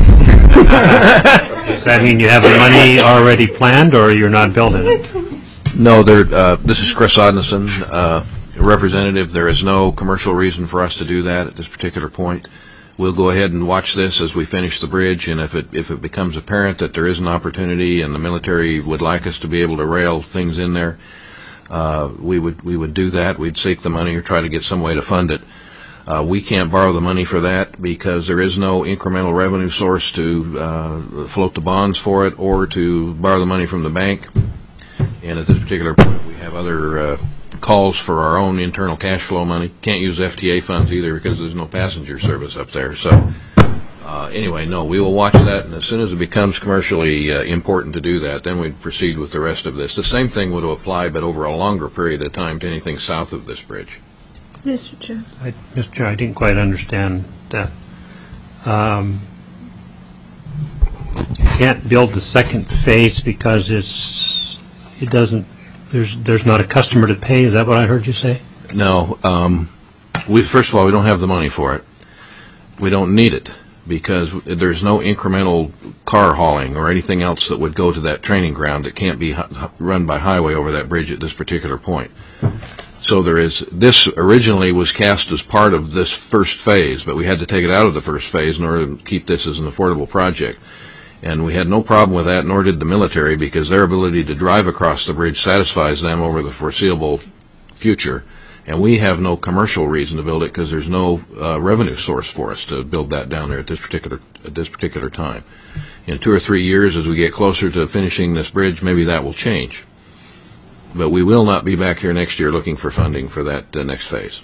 Does that mean you have the money already planned, or you're not building it? No, there, uh, this is Chris Odnison, uh, representative. There is no commercial reason for us to do that at this particular point. We'll go ahead and watch this as we finish the bridge, and if it if it becomes apparent that there is an opportunity and the military would like us to be able to rail things in there, uh, we would we would do that. We'd seek the money or try to get some way to fund it. Uh, we can't borrow the money for that because there is no incremental revenue source to uh, float the bonds for it or to borrow the money from the bank. And at this particular point, we have other uh, calls for our own internal cash flow money. Can't use F T A funds either because there's no passenger service up there. So uh, anyway, no, we will watch that, and as soon as it becomes commercially uh, important to do that, then we'd proceed with the rest of this. The same thing would apply, but over a longer period of time, to anything south of this bridge. Mister Chair. I, Mister Chair, I didn't quite understand that. Um, you can't build the second phase because it's it doesn't. There's there's not a customer to pay. Is that what I heard you say? No. Um, we first of all, we don't have the money for it. We don't need it because there's no incremental car hauling or anything else that would go to that training ground that can't be hu- run by highway over that bridge at this particular point. So there is, this originally was cast as part of this first phase, but we had to take it out of the first phase in order to keep this as an affordable project. And we had no problem with that, nor did the military, because their ability to drive across the bridge satisfies them over the foreseeable future. And we have no commercial reason to build it because there's no uh, revenue source for us to build that down there at this particular at this particular time. In two or three years, as we get closer to finishing this bridge, maybe that will change. But we will not be back here next year looking for funding for that uh, next phase.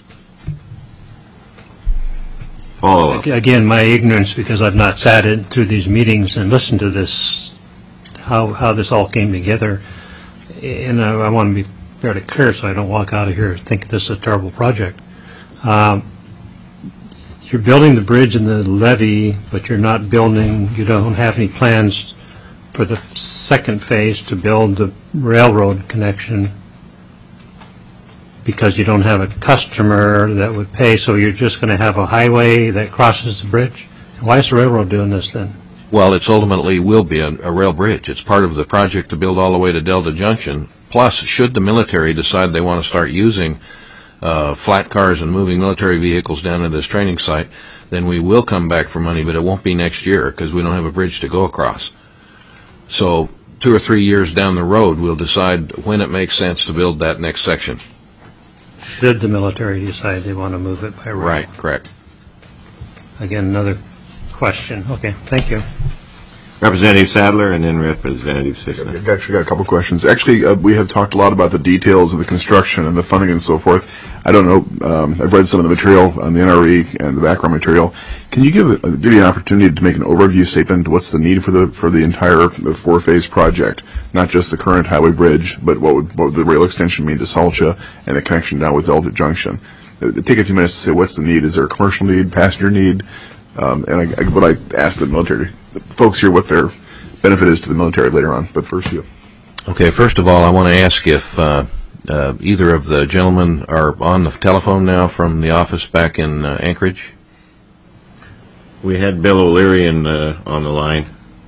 Follow up. Again, my ignorance, because I've not sat in through these meetings and listened to this, how how this all came together, and I, I want to be fairly clear so I don't walk out of here thinking this is a terrible project. Um, you're building the bridge and the levee, but you're not building, you don't have any plans for the second phase to build the railroad connection because you don't have a customer that would pay, so you're just going to have a highway that crosses the bridge? Why is the railroad doing this then? Well, it's ultimately will be a, a rail bridge. It's part of the project to build all the way to Delta Junction. Plus, should the military decide they want to start using uh, flat cars and moving military vehicles down to this training site, then we will come back for money, but it won't be next year because we don't have a bridge to go across. So two or three years down the road, we'll decide when it makes sense to build that next section. Should the military decide they want to move it by rail? Right, correct. Again, another question. Okay, thank you. Representative Sadler and then Representative Sisna. I've actually got a couple questions. Actually, uh, we have talked a lot about the details of the construction and the funding and so forth. I don't know. Um, I've read some of the material on the N R E and the background material. Can you give uh, give you an opportunity to make an overview statement? What's the need for the for the entire four phase project? Not just the current highway bridge, but what would, what would the rail extension mean to Salcha and the connection down with Delta Junction? Uh, take a few minutes to say what's the need. Is there a commercial need, passenger need? Um, and I, I, what I asked the military the folks here what their benefit is to the military later on. But first, you. Okay. First of all, I want to ask if uh, uh, either of the gentlemen are on the telephone now from the office back in uh, Anchorage. We had Bill O'Leary in, uh, on the line.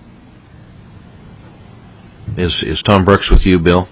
Is is Tom Brooks with you, Bill?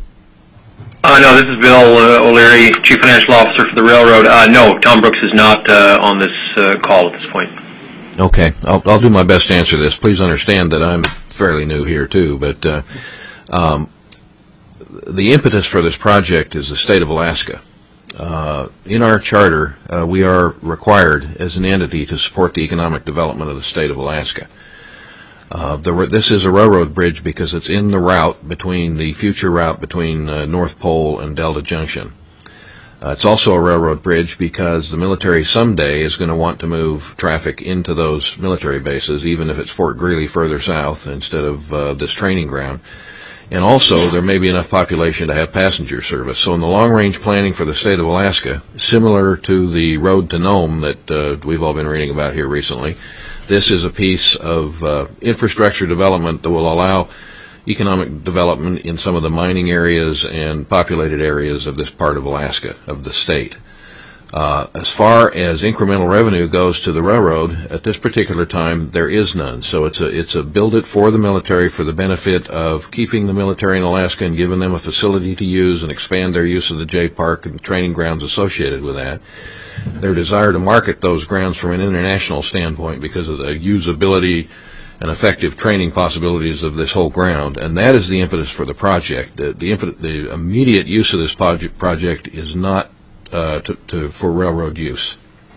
Uh, no, this is Bill uh, O'Leary, Chief Financial Officer for the railroad. Uh, no, Tom Brooks is not uh, on this uh, call at this point. Okay, I'll, I'll do my best to answer this. Please understand that I'm fairly new here too, but uh, um, the impetus for this project is the state of Alaska. Uh, in our charter, uh, we are required as an entity to support the economic development of the state of Alaska. Uh, the, this is a railroad bridge because it's in the route between the future route between uh, North Pole and Delta Junction. Uh, it's also a railroad bridge because the military someday is going to want to move traffic into those military bases, even if it's Fort Greely further south instead of uh, this training ground. And also, there may be enough population to have passenger service. So in the long-range planning for the state of Alaska, similar to the road to Nome that uh, we've all been reading about here recently, this is a piece of uh, infrastructure development that will allow economic development in some of the mining areas and populated areas of this part of Alaska, of the state. Uh, as far as incremental revenue goes to the railroad, at this particular time, there is none. So it's a, it's a build it for the military for the benefit of keeping the military in Alaska and giving them a facility to use and expand their use of the J Park and the training grounds associated with that. Their desire to market those grounds from an international standpoint because of the usability and effective training possibilities of this whole ground, and that is the impetus for the project. The, the, impet- the immediate use of this project, project is not uh, to, to, for railroad use.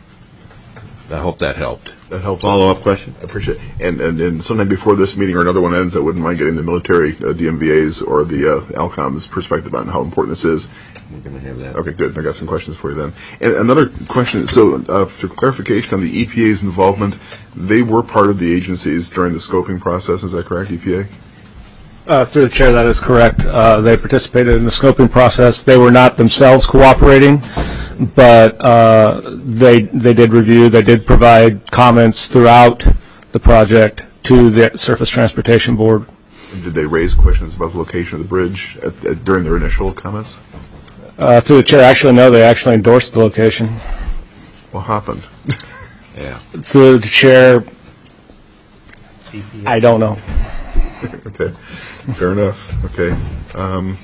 I hope that helped. That helps. Follow-up question? I appreciate it. And, and, and sometime before this meeting or another one ends, I wouldn't mind getting the military uh, D M V A's or the uh, ALCOM's perspective on how important this is. We're going to have that. Okay, good. I got some questions for you then. And another question, so uh, for clarification on the E P A's involvement, they were part of the agencies during the scoping process, is that correct, E P A? Uh, through the chair, that is correct. Uh, they participated in the scoping process. They were not themselves cooperating, but uh, they they did review. They did provide comments throughout the project to the Surface Transportation Board. And did they raise questions about the location of the bridge at, at, during their initial comments? Uh, through the chair, actually, no, they actually endorsed the location. What happened? Yeah. Through the chair, I don't know. Okay, fair enough. Okay. Um,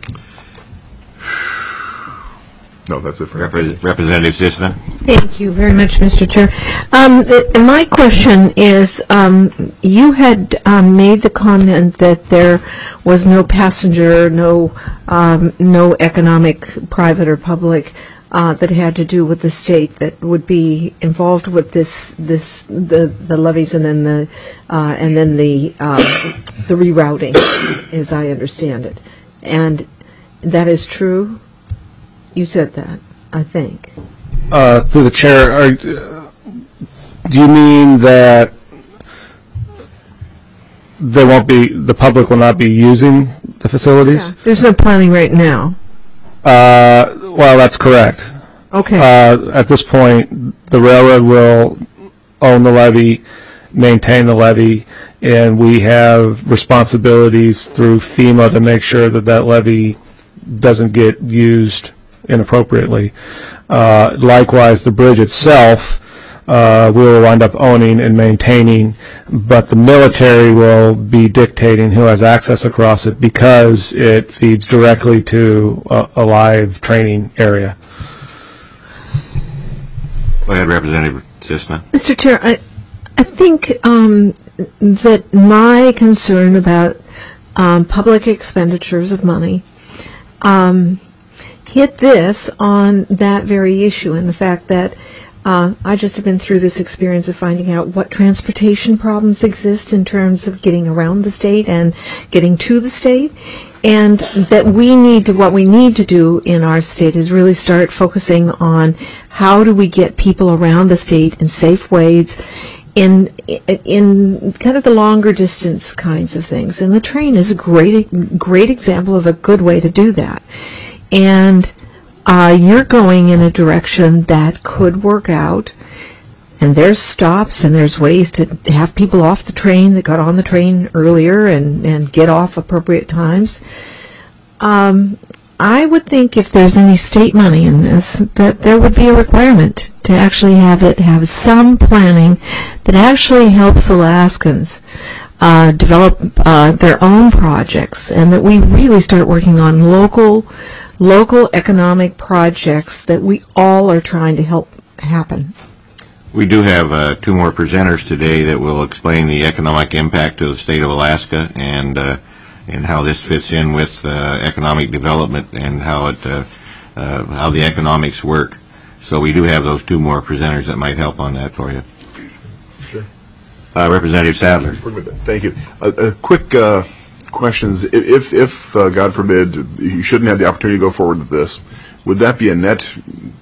no, that's it for now. Repre- Representative Sisna. Thank you very much, Mister Chair. Um, th- my question is, um, you had um, made the comment that there was no passenger, no um, no economic, private or public, uh, that had to do with the state that would be involved with this this the, the levies and then the uh, and then the um, the rerouting, as I understand it, and that is true. You said that, I think. Uh, through the chair, are, uh, do you mean that they won't be, the public will not be using the facilities? Yeah. There's no planning right now. Uh, well, that's correct. Okay. Uh, at this point, the railroad will own the levee, maintain the levee, and we have responsibilities through FEMA to make sure that that levee doesn't get used inappropriately. Uh, likewise, the bridge itself, uh, we will wind up owning and maintaining, but the military will be dictating who has access across it because it feeds directly to a, a live training area. Go ahead, Representative Sisna. Mister Chair, I, I think um, that my concern about um, public expenditures of money um, hit this on that very issue, and the fact that Uh, I just have been through this experience of finding out what transportation problems exist in terms of getting around the state and getting to the state, and that we need to, what we need to do in our state is really start focusing on how do we get people around the state in safe ways, in in kind of the longer distance kinds of things. And the train is a great, great example of a good way to do that. And Uh, you're going in a direction that could work out, and there's stops and there's ways to have people off the train that got on the train earlier and, and get off appropriate times. Um, I would think if there's any state money in this, that there would be a requirement to actually have it have some planning that actually helps Alaskans uh, develop uh, their own projects, and that we really start working on local local economic projects that we all are trying to help happen. We do have uh, two more presenters today that will explain the economic impact of the state of Alaska and uh, and how this fits in with uh, economic development and how it uh, uh, how the economics work. So we do have those two more presenters that might help on that for you. Sure. Uh, Representative Sadler. Thank you. A, a quick uh, questions. If, if uh, God forbid, you shouldn't have the opportunity to go forward with this, would that be a net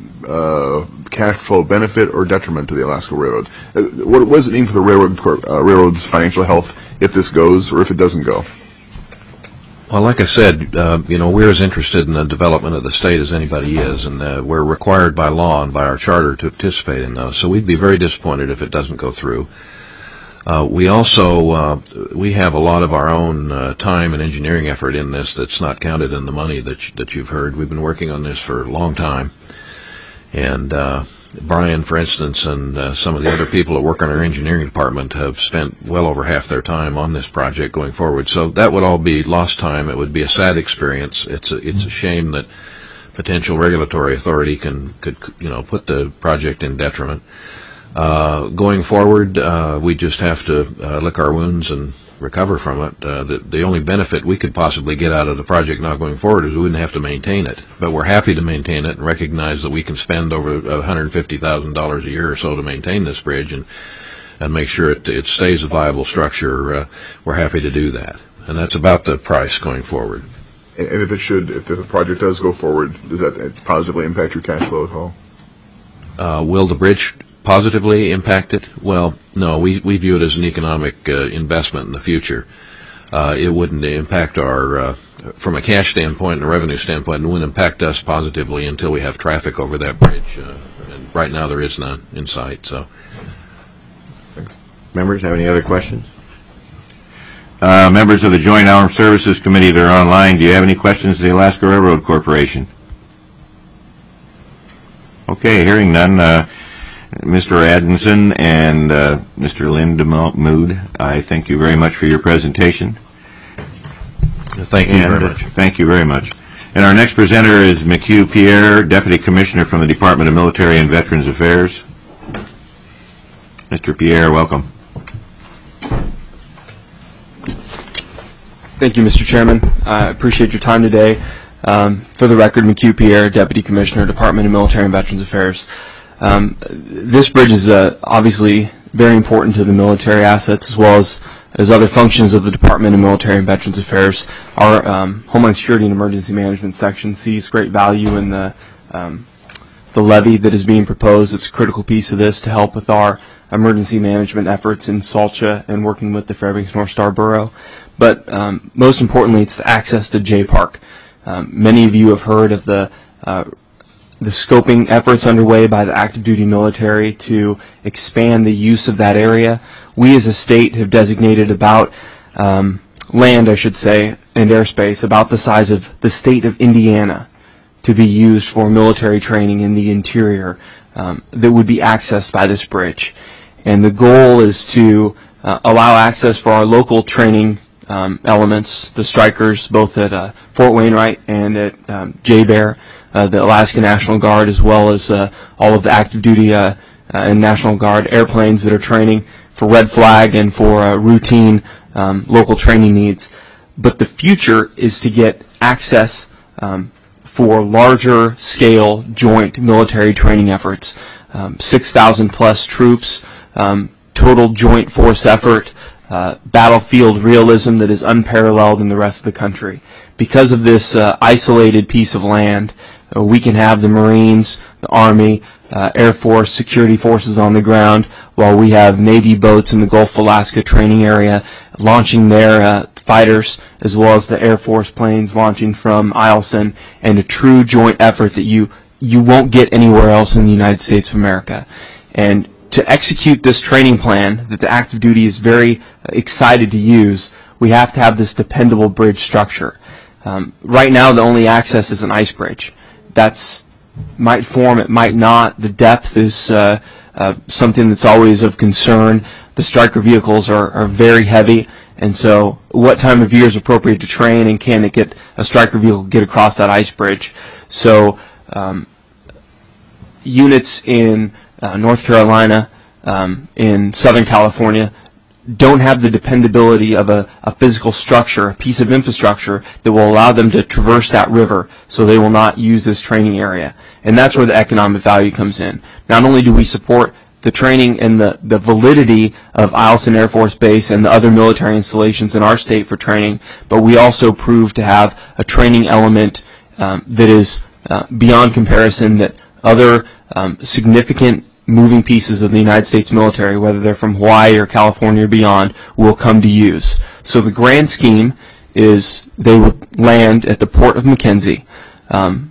uh, cash flow benefit or detriment to the Alaska Railroad? Uh, what, what does it mean for the railroad uh, railroad's financial health if this goes or if it doesn't go? Well, like I said, uh, you know, we're as interested in the development of the state as anybody is, and uh, we're required by law and by our charter to participate in those. So we'd be very disappointed if it doesn't go through. Uh, we also, uh, we have a lot of our own uh, time and engineering effort in this that's not counted in the money that, you, that you've heard. We've been working on this for a long time. And uh, Brian, for instance, and uh, some of the other people that work on our engineering department have spent well over half their time on this project going forward. So that would all be lost time. It would be a sad experience. It's a, it's a shame that potential regulatory authority can could you know put the project in detriment. Uh, going forward, uh, we just have to uh, lick our wounds and recover from it. Uh, the, the only benefit we could possibly get out of the project not going forward is we wouldn't have to maintain it. But we're happy to maintain it and recognize that we can spend over one hundred fifty thousand dollars a year or so to maintain this bridge and, and make sure it, it stays a viable structure. Uh, we're happy to do that. And that's about the price going forward. And, and if it should, if the project does go forward, does that positively impact your cash flow at all? Uh, will the bridge positively impact it? Well, no, we, we view it as an economic uh, investment in the future. Uh, it wouldn't impact our, uh, from a cash standpoint and a revenue standpoint, it wouldn't impact us positively until we have traffic over that bridge. Uh, and right now there is none in sight. So, thanks. Members have any other questions? Uh, members of the Joint Armed Services Committee that are online, do you have any questions to the Alaska Railroad Corporation? Okay, hearing none. Uh, Mister Adamson and uh, Mister Lindemood, I thank you very much for your presentation. Thank you and, very much. Uh, thank you very much. And our next presenter is McHugh Pierre, Deputy Commissioner from the Department of Military and Veterans Affairs. Mister Pierre, welcome. Thank you, Mister Chairman. I appreciate your time today. Um, for the record, McHugh Pierre, Deputy Commissioner, Department of Military and Veterans Affairs. Um, this bridge is uh, obviously very important to the military assets as well as, as other functions of the Department of Military and Veterans Affairs. Our um, Homeland Security and Emergency Management section sees great value in the, um, the levee that is being proposed. It's a critical piece of this to help with our emergency management efforts in SALCHA and working with the Fairbanks North Star Borough. But um, most importantly, it's the access to J-Park. Um, many of you have heard of the uh, the scoping efforts underway by the active duty military to expand the use of that area. We as a state have designated about um, land, I should say, and airspace about the size of the state of Indiana to be used for military training in the interior um, that would be accessed by this bridge. And the goal is to uh, allow access for our local training um, elements, the strikers, both at uh, Fort Wainwright and at um, J-Bear, Uh, the Alaska National Guard, as well as uh, all of the active duty uh, uh, and National Guard airplanes that are training for Red Flag and for uh, routine um, local training needs. But the future is to get access um, for larger scale joint military training efforts. Um, six thousand plus troops, um, total joint force effort, uh, battlefield realism that is unparalleled in the rest of the country. Because of this uh, isolated piece of land, uh, we can have the Marines, the Army, uh, Air Force, security forces on the ground, while we have Navy boats in the Gulf of Alaska training area launching their uh, fighters, as well as the Air Force planes launching from Eielson, and a true joint effort that you you won't get anywhere else in the United States of America. And to execute this training plan that the active duty is very excited to use, we have to have this dependable bridge structure. Um, right now, the only access is an ice bridge. That's might form, it might not. The depth is uh, uh, something that's always of concern. The Stryker vehicles are, are very heavy, and so what time of year is appropriate to train, and can it get a Stryker vehicle get across that ice bridge? So um, units in uh, North Carolina, um, in Southern California, don't have the dependability of a, a physical structure, a piece of infrastructure that will allow them to traverse that river, so they will not use this training area. And that's where the economic value comes in. Not only do we support the training and the, the validity of Eielson Air Force Base and the other military installations in our state for training, but we also prove to have a training element um, that is uh, beyond comparison, that other um, significant moving pieces of the United States military, whether they're from Hawaii or California or beyond, will come to use. So the grand scheme is they would land at the Port of McKenzie, um,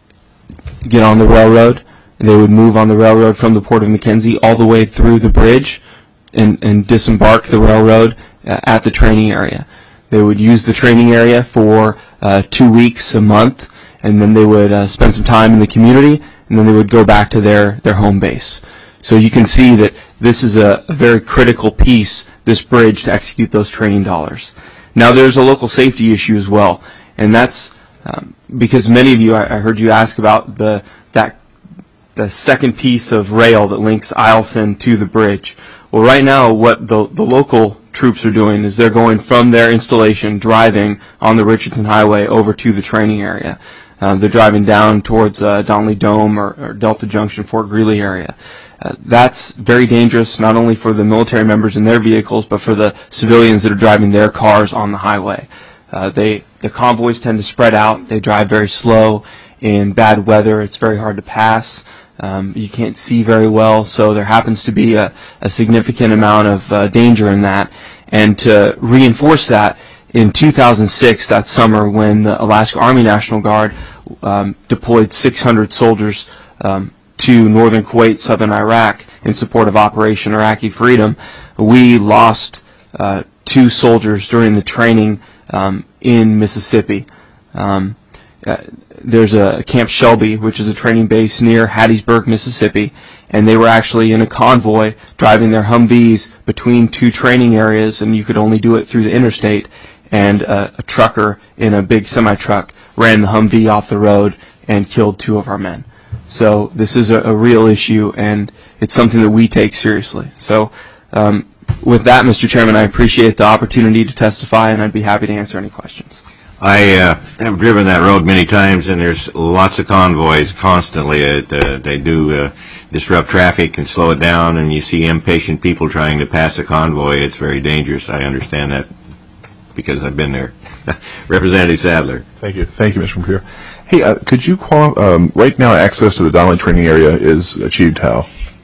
get on the railroad, and they would move on the railroad from the Port of McKenzie all the way through the bridge and, and disembark the railroad uh, at the training area. They would use the training area for uh, two weeks, a month, and then they would uh, spend some time in the community, and then they would go back to their, their home base. So you can see that this is a, a very critical piece, this bridge, to execute those training dollars. Now there's a local safety issue as well, and that's um, because many of you, I, I heard you ask about the that the second piece of rail that links Eielson to the bridge. Well, right now what the, the local troops are doing is they're going from their installation, driving on the Richardson Highway over to the training area. Uh, they're driving down towards uh, Donnelly Dome or, or Delta Junction, Fort Greely area. Uh, that's very dangerous, not only for the military members in their vehicles, but for the civilians that are driving their cars on the highway. Uh, they the convoys tend to spread out. They drive very slow. In bad weather, it's very hard to pass. Um, you can't see very well, so there happens to be a, a significant amount of uh, danger in that. And to reinforce that, in two thousand six, that summer, when the Alaska Army National Guard um, deployed six hundred soldiers um, to northern Kuwait, southern Iraq, in support of Operation Iraqi Freedom, we lost uh, two soldiers during the training um, in Mississippi. Um, uh, there's a Camp Shelby, which is a training base near Hattiesburg, Mississippi, and they were actually in a convoy driving their Humvees between two training areas, and you could only do it through the interstate. And uh, a trucker in a big semi-truck ran the Humvee off the road and killed two of our men. So this is a, a real issue, and it's something that we take seriously. So um, with that, Mister Chairman, I appreciate the opportunity to testify, and I'd be happy to answer any questions. I uh, have driven that road many times, and there's lots of convoys constantly. It, uh, they do uh, disrupt traffic and slow it down, and you see impatient people trying to pass a convoy. It's very dangerous. I understand that because I've been there. Representative Sadler. Thank you. Thank you, Mister Computer. Hey, uh, could you qual- um, right now access to the Donnelly training area is achieved how?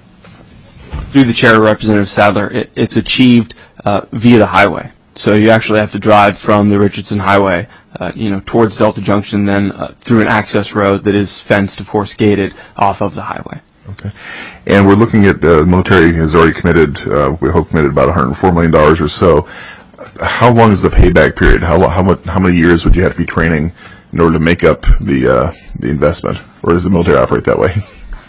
Through the chair, Representative Sadler, it, it's achieved uh, via the highway. So you actually have to drive from the Richardson Highway, uh, you know, towards Delta Junction, then uh, through an access road that is fenced, of course, gated off of the highway. Okay. And we're looking at uh, the military has already committed, uh, we hope committed about one hundred four million dollars or so. How long is the payback period? How how much how many years would you have to be training in order to make up the uh, the investment, or does the military operate that way?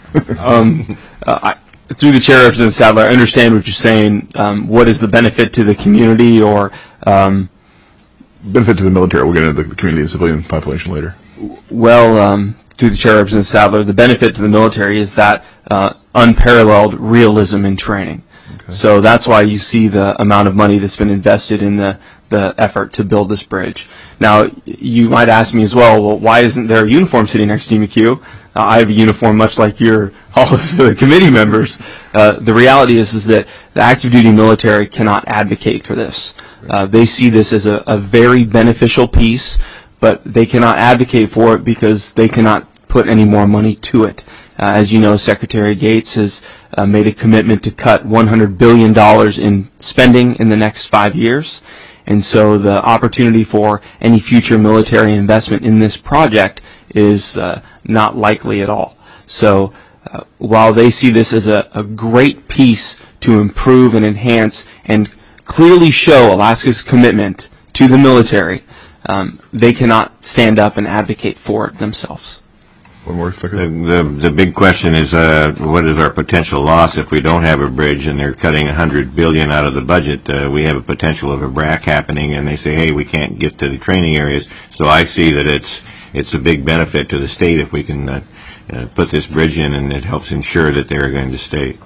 um, uh, I, through the chair, Representative Sadler, I understand what you're saying. Um, what is the benefit to the community, or um, benefit to the military? We'll get into the community and civilian population later. Well, um, through the chair, Representative Sadler, the benefit to the military is that uh, unparalleled realism in training. Okay. So that's why you see the amount of money that's been invested in the, the effort to build this bridge. Now, you might ask me as well, well, why isn't there a uniform sitting next to you, McHugh? Uh, I have a uniform much like your all of the committee members. Uh, the reality is, is that the active duty military cannot advocate for this. Uh, they see this as a, a very beneficial piece, but they cannot advocate for it because they cannot put any more money to it. Uh, as you know, Secretary Gates has uh, made a commitment to cut one hundred billion dollars in spending in the next five years. And so the opportunity for any future military investment in this project is uh, not likely at all. So uh, while they see this as a, a great piece to improve and enhance and clearly show Alaska's commitment to the military, um, they cannot stand up and advocate for it themselves. One more second. The, the, the big question is, uh, what is our potential loss if we don't have a bridge and they're cutting one hundred billion dollars out of the budget? Uh, we have a potential of a B R A C happening, and they say, hey, we can't get to the training areas. So I see that it's it's a big benefit to the state if we can uh, uh, put this bridge in, and it helps ensure that they're going to stay.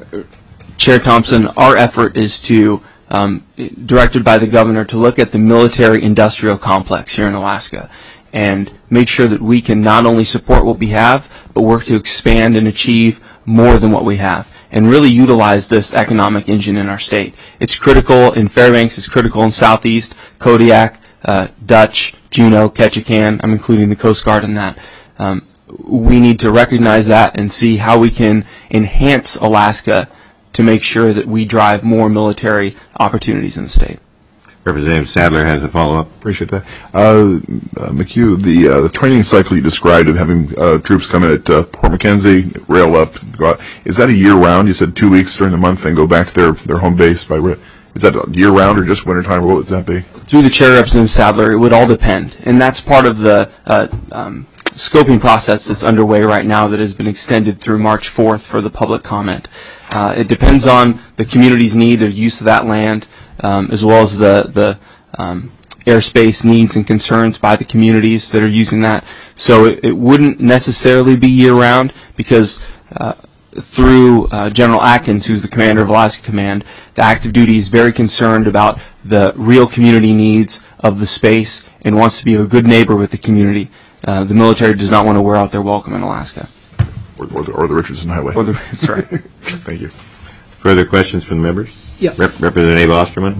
Chair Thompson, our effort is to, um, directed by the governor, to look at the military-industrial complex here in Alaska and make sure that we can not only support what we have, but work to expand and achieve more than what we have, and really utilize this economic engine in our state. It's critical in Fairbanks, it's critical in Southeast, Kodiak, uh, Dutch, Juneau, Ketchikan. I'm including the Coast Guard in that. Um, we need to recognize that and see how we can enhance Alaska to make sure that we drive more military opportunities in the state. Representative Sadler has a follow-up. Appreciate that. Uh, uh, McHugh, the uh, the training cycle you described of having uh, troops come in at uh, Port Mackenzie, rail up, go out, is that a year-round? You said two weeks during the month, then go back to their, their home base by rail. Is that year-round or just wintertime, or what would that be? Through the chair, Representative Sadler, it would all depend, and that's part of the uh, um, scoping process that's underway right now that has been extended through March fourth for the public comment. Uh, it depends on the community's need of use of that land, um, as well as the, the um, airspace needs and concerns by the communities that are using that. So it, it wouldn't necessarily be year-round because uh, through uh, General Atkins, who's the commander of Alaska Command, the active duty is very concerned about the real community needs of the space and wants to be a good neighbor with the community. Uh, the military does not want to wear out their welcome in Alaska. Or, or, the, or the Richardson Highway. Or the, that's right. Thank you. Further questions from the members? Yeah. Rep- Representative Osterman?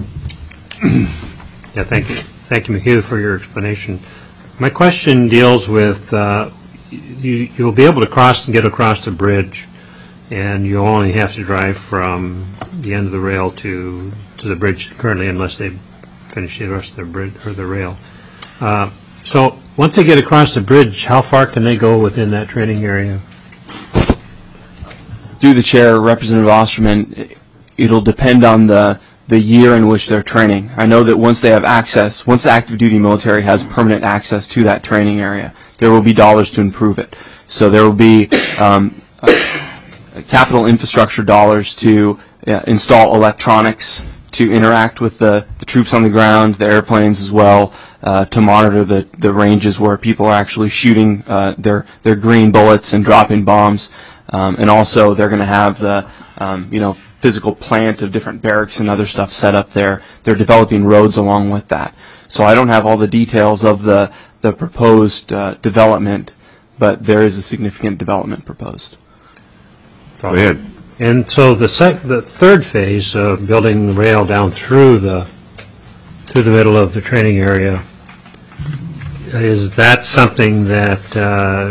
Yeah, thank you. Thank you, McHugh, for your explanation. My question deals with uh, you, you'll be able to cross and get across the bridge, and you'll only have to drive from the end of the rail to to the bridge currently, unless they finish the rest of the bridge or the rail. Uh, so once they get across the bridge, how far can they go within that training area? Through the chair, Representative Osterman, it'll depend on the the year in which they're training. I know that once they have access, once the active duty military has permanent access to that training area, there will be dollars to improve it. So there will be um, uh, capital infrastructure dollars to uh, install electronics, to interact with the, the troops on the ground, the airplanes as well, uh, to monitor the, the ranges where people are actually shooting uh, their, their green bullets and dropping bombs. Um, and also they're going to have the, um, you know, physical plant of different barracks and other stuff set up there. They're developing roads along with that. So I don't have all the details of the, the proposed uh, development, but there is a significant development proposed. Go ahead. And so the sec- the third phase of building the rail down through the through the middle of the training area, is that something that uh,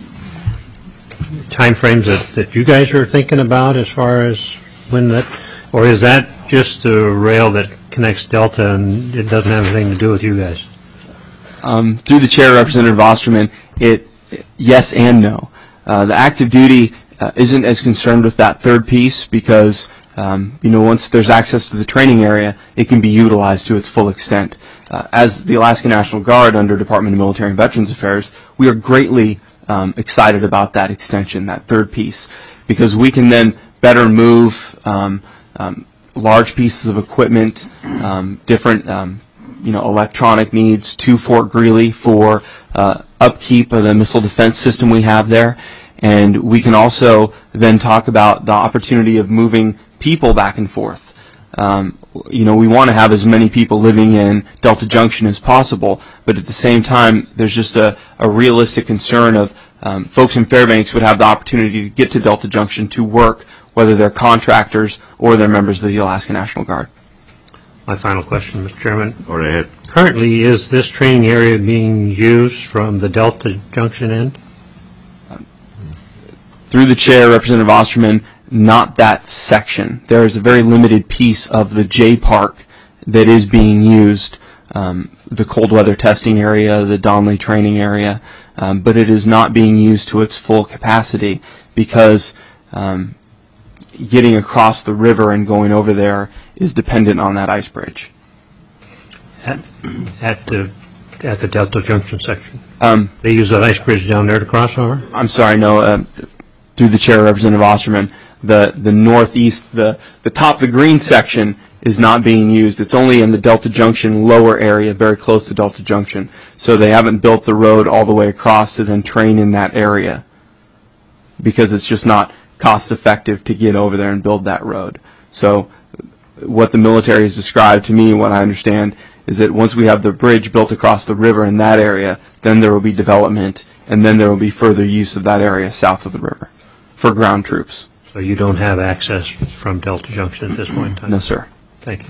timeframes that, that you guys are thinking about as far as when that, or is that just a rail that connects Delta and it doesn't have anything to do with you guys? Um, through the chair, Representative Osterman, it yes and no. Uh, the active duty uh, isn't as concerned with that third piece because um, you know once there's access to the training area, it can be utilized to its full extent. Uh, as the Alaska National Guard under Department of Military and Veterans Affairs, we are greatly um, excited about that extension, that third piece, because we can then better move um, um, large pieces of equipment, um, different um, you know, electronic needs to Fort Greely for uh, upkeep of the missile defense system we have there. And we can also then talk about the opportunity of moving people back and forth. Um, you know, we want to have as many people living in Delta Junction as possible, but at the same time, there's just a, a realistic concern of um, folks in Fairbanks would have the opportunity to get to Delta Junction to work, whether they're contractors or they're members of the Alaska National Guard. My final question, Mister Chairman. Go right ahead. Currently, is this training area being used from the Delta Junction end? Through the chair, Representative Osterman, not that section. There is a very limited piece of the J Park that is being used, um, the cold weather testing area, the Donley training area, um, but it is not being used to its full capacity because um, getting across the river and going over there is dependent on that ice bridge. At, at the at the Delta Junction section, Um, they use that ice bridge down there to cross over. I'm sorry, no. Uh, through the chair, Representative Osterman, the the northeast, the the top, the green section is not being used. It's only in the Delta Junction lower area, very close to Delta Junction. So they haven't built the road all the way across to then train in that area because it's just not cost effective to get over there and build that road. So what the military has described to me, what I understand, is that once we have the bridge built across the river in that area, then there will be development, and then there will be further use of that area south of the river for ground troops. So you don't have access from Delta Junction at this point in time? No, sir. Thank you.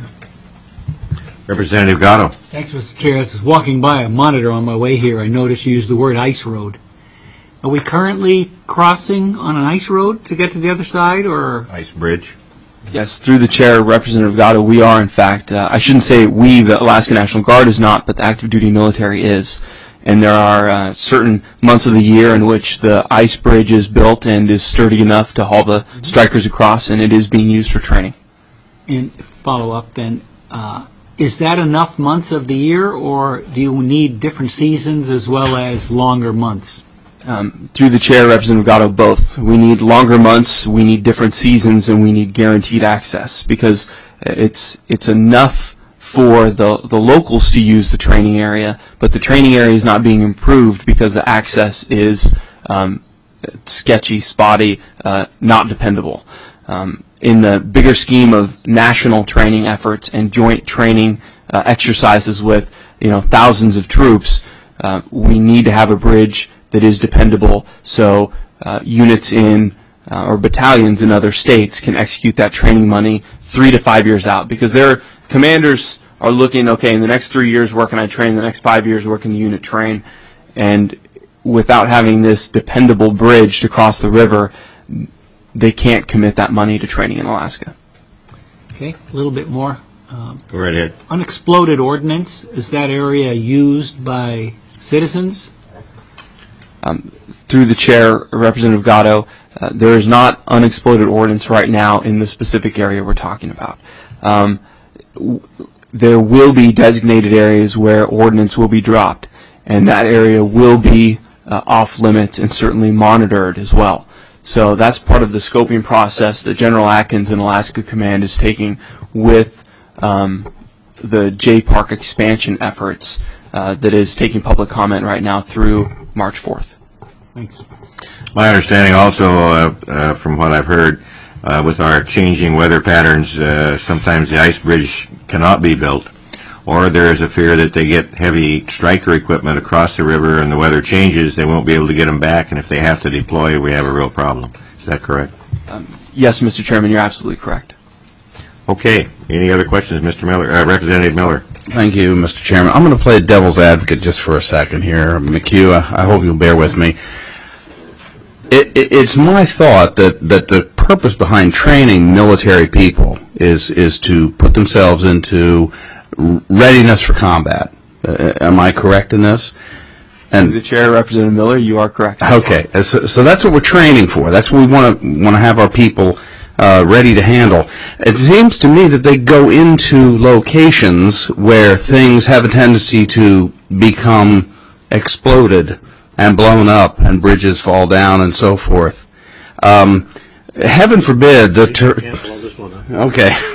Representative Gatto. Thanks, Mister Chair. As I was walking by a monitor on my way here, I noticed you used the word ice road. Are we currently crossing on an ice road to get to the other side, or? Ice bridge. Yes, through the chair, Representative Gatto, we are, in fact, uh, I shouldn't say we, the Alaska National Guard is not, but the active duty military is. And there are uh, certain months of the year in which the ice bridge is built and is sturdy enough to haul the strikers across, and it is being used for training. And follow up then, uh, is that enough months of the year, or do you need different seasons as well as longer months? Um, through the chair, Representative Gatto, both. We need longer months, we need different seasons, and we need guaranteed access because it's it's enough for the, the locals to use the training area, but the training area is not being improved because the access is um, sketchy, spotty, uh, not dependable. Um, in the bigger scheme of national training efforts and joint training uh, exercises with you know thousands of troops, uh, we need to have a bridge that is dependable so uh, units in uh, or battalions in other states can execute that training money three to five years out because their commanders are looking, okay, in the next three years where can I train, in the next five years where can the unit train, and without having this dependable bridge to cross the river, they can't commit that money to training in Alaska. Okay, a little bit more. Um, Go right ahead. Unexploded ordnance, is that area used by citizens? Um, through the chair, Representative Gatto, uh, there is not unexploded ordnance right now in the specific area we're talking about. Um, w- there will be designated areas where ordnance will be dropped, and that area will be uh, off limits and certainly monitored as well. So that's part of the scoping process that General Atkins and Alaska Command is taking with um, the J Park expansion efforts uh, that is taking public comment right now through March fourth. Thanks. My understanding also, uh, uh, from what I've heard, uh, with our changing weather patterns, uh, sometimes the ice bridge cannot be built, or there is a fear that they get heavy striker equipment across the river and the weather changes, they won't be able to get them back, and if they have to deploy, we have a real problem. Is that correct? Um, yes, Mister Chairman, you're absolutely correct. Okay. Any other questions, Mister Miller, uh, Representative Miller? Thank you, Mister Chairman. I'm going to play devil's advocate just for a second here. McHugh, I hope you'll bear with me. It, it, it's my thought that, that the purpose behind training military people is is to put themselves into readiness for combat. Uh, am I correct in this? And the chair, Representative Miller, you are correct. Okay, so, so that's what we're training for. That's what we want to want to have our people uh, ready to handle. It seems to me that they go into locations where things have a tendency to become exploded and blown up, and bridges fall down, and so forth. Um, heaven forbid the ter- Can't blow this one up. okay.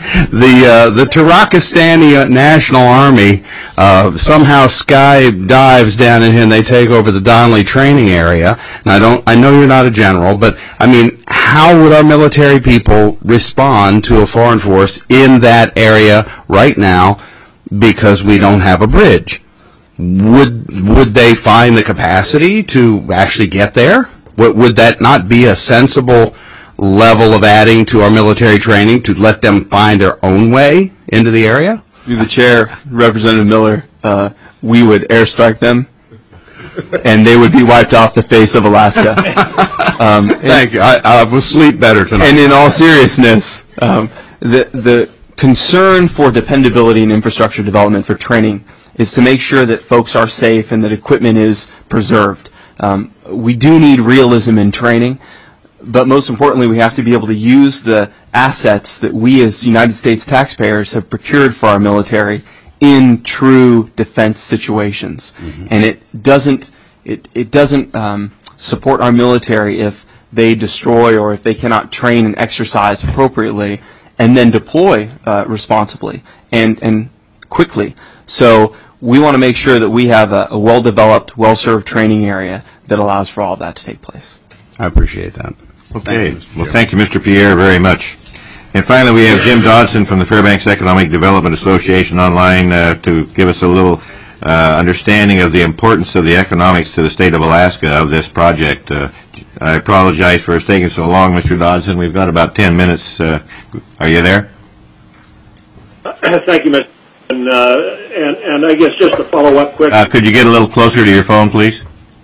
the uh, the Tarakistani National Army uh, somehow sky dives down in here and they take over the Donley training area. And I don't, I know you're not a general, but I mean, how would our military people respond to a foreign force in that area right now because we don't have a bridge? Would would they find the capacity to actually get there? Would, would that not be a sensible level of adding to our military training to let them find their own way into the area? Through the chair, Representative Miller, uh, we would airstrike them, and they would be wiped off the face of Alaska. Um, Thank you. I, I will sleep better tonight. And in all seriousness, um, the the concern for dependability and infrastructure development for training is to make sure that folks are safe and that equipment is preserved. Um, we do need realism in training, but most importantly, we have to be able to use the assets that we as United States taxpayers have procured for our military in true defense situations. Mm-hmm. And it doesn't it, it doesn't um, support our military if they destroy or if they cannot train and exercise appropriately and then deploy uh, responsibly and, and quickly. So we want to make sure that we have a, a well-developed, well-served training area that allows for all of that to take place. I appreciate that. Okay. Thank well, thank you, Mister Pierre, very much. And finally, we have Jim Dodson from the Fairbanks Economic Development Association online uh, to give us a little uh, understanding of the importance of the economics to the state of Alaska of this project. Uh, I apologize for us taking so long, Mister Dodson. We've got about ten minutes. Uh, are you there? Thank you, Mister And, uh, and, and I guess just to follow up quick. Uh, could you get a little closer to your phone, please?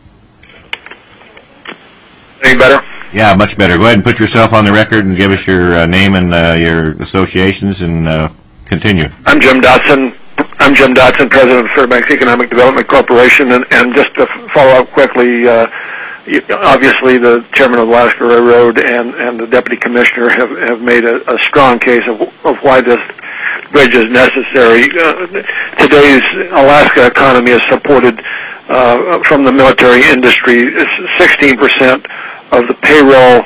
Any better? Yeah, much better. Go ahead and put yourself on the record and give us your uh, name and uh, your associations and uh, continue. I'm Jim Dodson. I'm Jim Dodson, President of Fairbanks Economic Development Corporation, and, and just to follow up quickly, uh, obviously the Chairman of Alaska Railroad and, and the Deputy Commissioner have, have made a, a strong case of, of why this bridge is necessary. Uh, today's Alaska economy is supported uh, from the military industry. sixteen percent of the payroll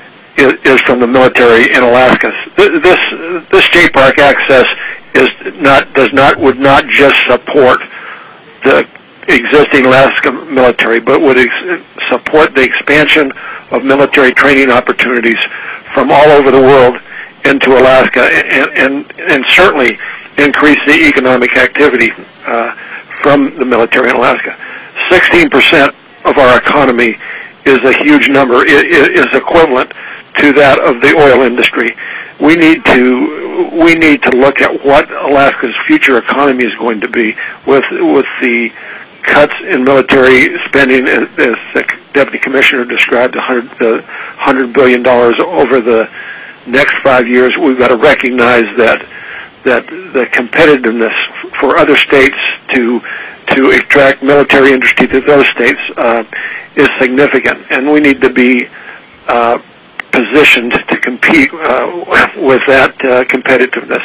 is, is from the military in Alaska. This this J Park access is not does not would not just support the existing Alaska military, but would ex- support the expansion of military training opportunities from all over the world into Alaska, and, and, and certainly increase the economic activity uh, from the military in Alaska. sixteen percent of our economy is a huge number. It, it is equivalent to that of the oil industry. We need to we need to look at what Alaska's future economy is going to be with with the cuts in military spending, as the Deputy Commissioner described, one hundred billion dollars over the next five years. We've got to recognize that that the competitiveness for other states to to attract military industry to those states uh, is significant, and we need to be uh, positioned to compete uh, with that uh, competitiveness.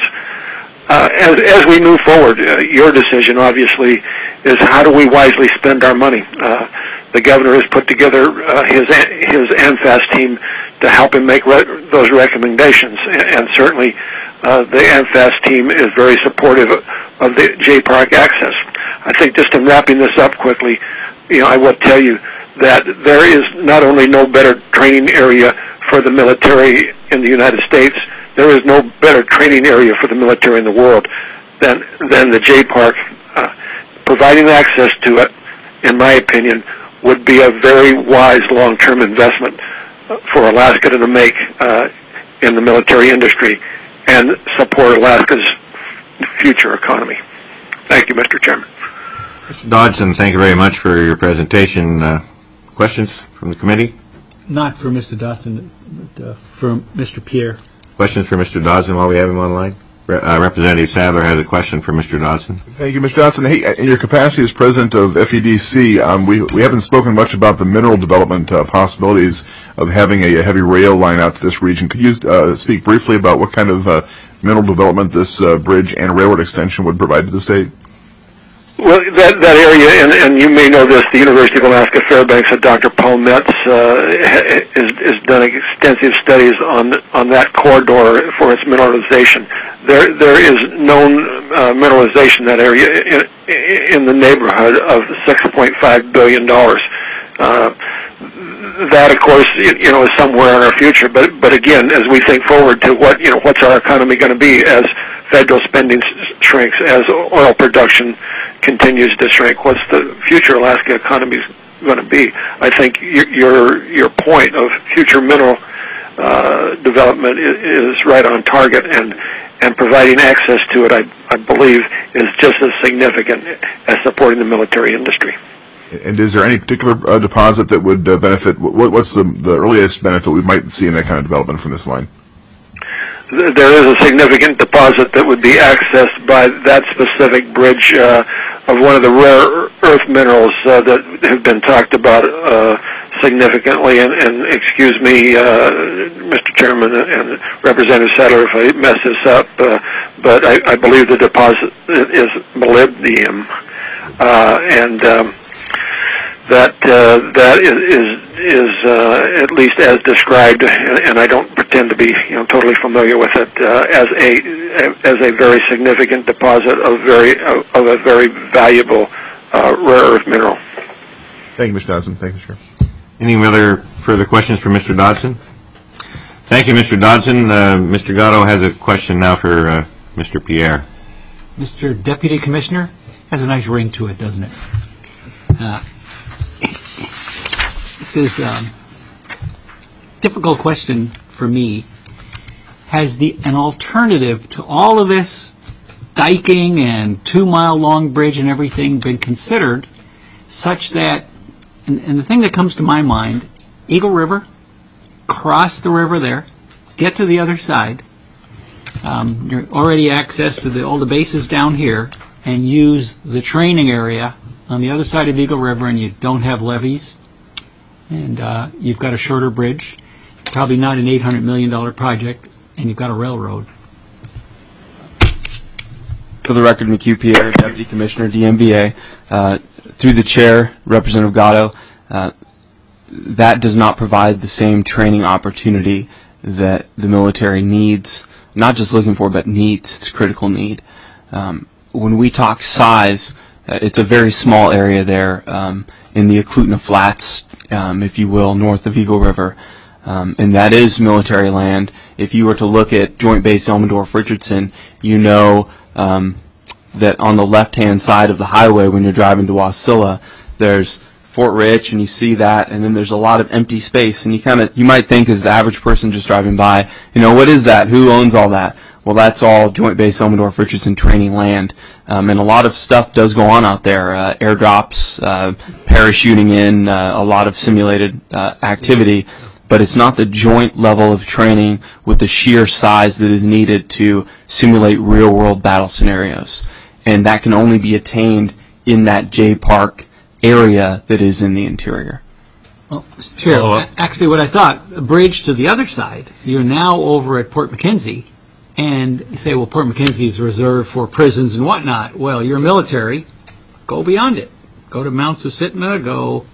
Uh, as, as we move forward, uh, your decision, obviously, is how do we wisely spend our money. Uh, the governor has put together uh, his his ANFAS team to help him make re- those recommendations, and, and certainly uh, the ANFAS team is very supportive of the J Park access. I think just in wrapping this up quickly, you know, I will tell you that there is not only no better training area for the military in the United States, there is no better training area for the military in the world than than the J Park. Uh, providing access to it, in my opinion, would be a very wise long-term investment for Alaska to make uh, in the military industry and support Alaska's future economy. Thank you, Mister Chairman. Mister Dodson, thank you very much for your presentation. Uh, questions from the committee? Not for Mister Dodson, but uh, for Mister Pierre. Questions for Mister Dodson while we have him online? Re- uh, Representative Sadler has a question for Mister Dodson. Thank you, Mister Dodson. Hey, in your capacity as president of F E D C, um, we we haven't spoken much about the mineral development uh, possibilities of having a, a heavy rail line out to this region. Could you uh, speak briefly about what kind of uh, mineral development this uh, bridge and railroad extension would provide to the state? Well, that that area, and, and you may know this, the University of Alaska Fairbanks, and Doctor Paul Metz uh, has, has done extensive studies on on that corridor for its mineralization. There there is known uh, mineralization in that area in, in the neighborhood of six point five billion dollars. Uh, that, of course, you know, is somewhere in our future. But but again, as we think forward to what you know, what's our economy going to be as federal spending shrinks, as oil production continues to shrink, what's the future Alaska economy going to be? I think your your point of future mineral uh, development is, is right on target, and and providing access to it, I, I believe, is just as significant as supporting the military industry. And is there any particular uh, deposit that would uh, benefit? What, what's the the earliest benefit we might see in that kind of development from this line? There is a significant deposit that would be accessed by that specific bridge uh, of one of the rare earth minerals uh, that have been talked about uh, significantly. And, and excuse me, uh, Mister Chairman and Representative Sadler, if I mess this up, uh, but I, I believe the deposit is molybdenum, uh, and um, that uh, that is is, is uh, at least as described, and, and I don't pretend to be you know totally familiar with it, uh, as a as a very significant deposit of very of, of a very valuable uh, rare earth mineral. Thank you, Mister Dodson. Thank you, sir. Any other further questions for Mister Dodson? Thank you, Mister Dodson. Uh, Mister Gatto has a question now for uh, Mister Pierre. Mister Deputy Commissioner, has a nice ring to it, doesn't it? Uh, This is a um, difficult question for me. Has the an alternative to all of this diking and two-mile-long bridge and everything been considered such that, and, and the thing that comes to my mind, Eagle River, cross the river there, get to the other side, um, you're already access to the, all the bases down here, and use the training area on the other side of Eagle River, and you don't have levees, and uh, you've got a shorter bridge, probably not an eight hundred million dollars project, and you've got a railroad. For the record, McHugh Pierre, Deputy Commissioner, D M V A. Uh, through the chair, Representative Gatto, uh, that does not provide the same training opportunity that the military needs, not just looking for, but needs. It's a critical need. Um, when we talk size, uh, it's a very small area there um, in the Eklutna Flats, um, if you will, north of Eagle River. Um, and that is military land. If you were to look at Joint Base Elmendorf-Richardson, you know um, that on the left-hand side of the highway when you're driving to Wasilla, there's Fort Rich, and you see that, and then there's a lot of empty space, and you kind of, you might think as the average person just driving by, you know, what is that? Who owns all that? Well, that's all Joint Base Elmendorf-Richardson training land, um, and a lot of stuff does go on out there, uh, airdrops, uh, parachuting in, uh, a lot of simulated uh, activity, but it's not the joint level of training with the sheer size that is needed to simulate real-world battle scenarios, and that can only be attained in that J-Park area that is in the interior. Well, Mister Chair, oh, actually what I thought, a bridge to the other side, you're now over at Port McKenzie, and you say, well, Port McKenzie is reserved for prisons and whatnot. Well, you're military, go beyond it. Go to Mount Susitna, go,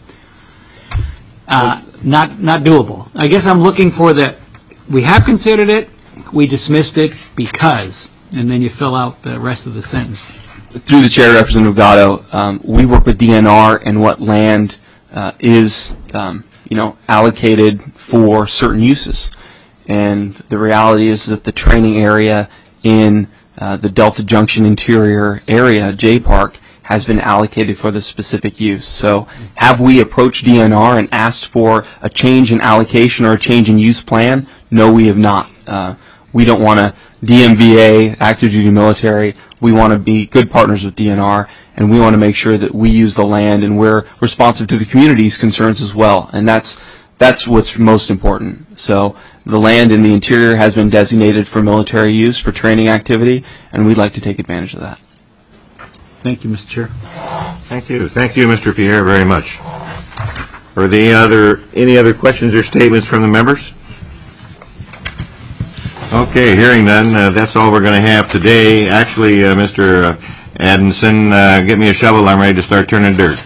uh, not, not doable. I guess I'm looking for that, we have considered it, we dismissed it because, and then you fill out the rest of the sentence. Through the chair, Representative Gatto, um, we work with D N R and what land uh, is, um, you know, allocated for certain uses. And the reality is that the training area in uh, the Delta Junction interior area, J-Park, has been allocated for the specific use. So have we approached D N R and asked for a change in allocation or a change in use plan? No, we have not. Uh, we don't want to, D M V A, active duty military, we want to be good partners with D N R, and we want to make sure that we use the land and we're responsive to the community's concerns as well. And that's that's what's most important. So the land in the interior has been designated for military use, for training activity, and we'd like to take advantage of that. Thank you, Mister Chair. Thank you. Thank you, Mister Pierre, very much. Are there other, any other questions or statements from the members? Okay, hearing none, uh, that's all we're going to have today. Actually, uh, Mister Uh, Adamson, uh, get me a shovel. I'm ready to start turning dirt.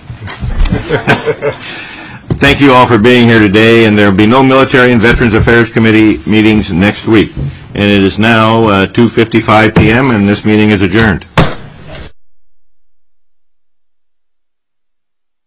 Thank you all for being here today, and there will be no Military and Veterans Affairs Committee meetings next week. And it is now uh, two fifty-five p m and this meeting is adjourned.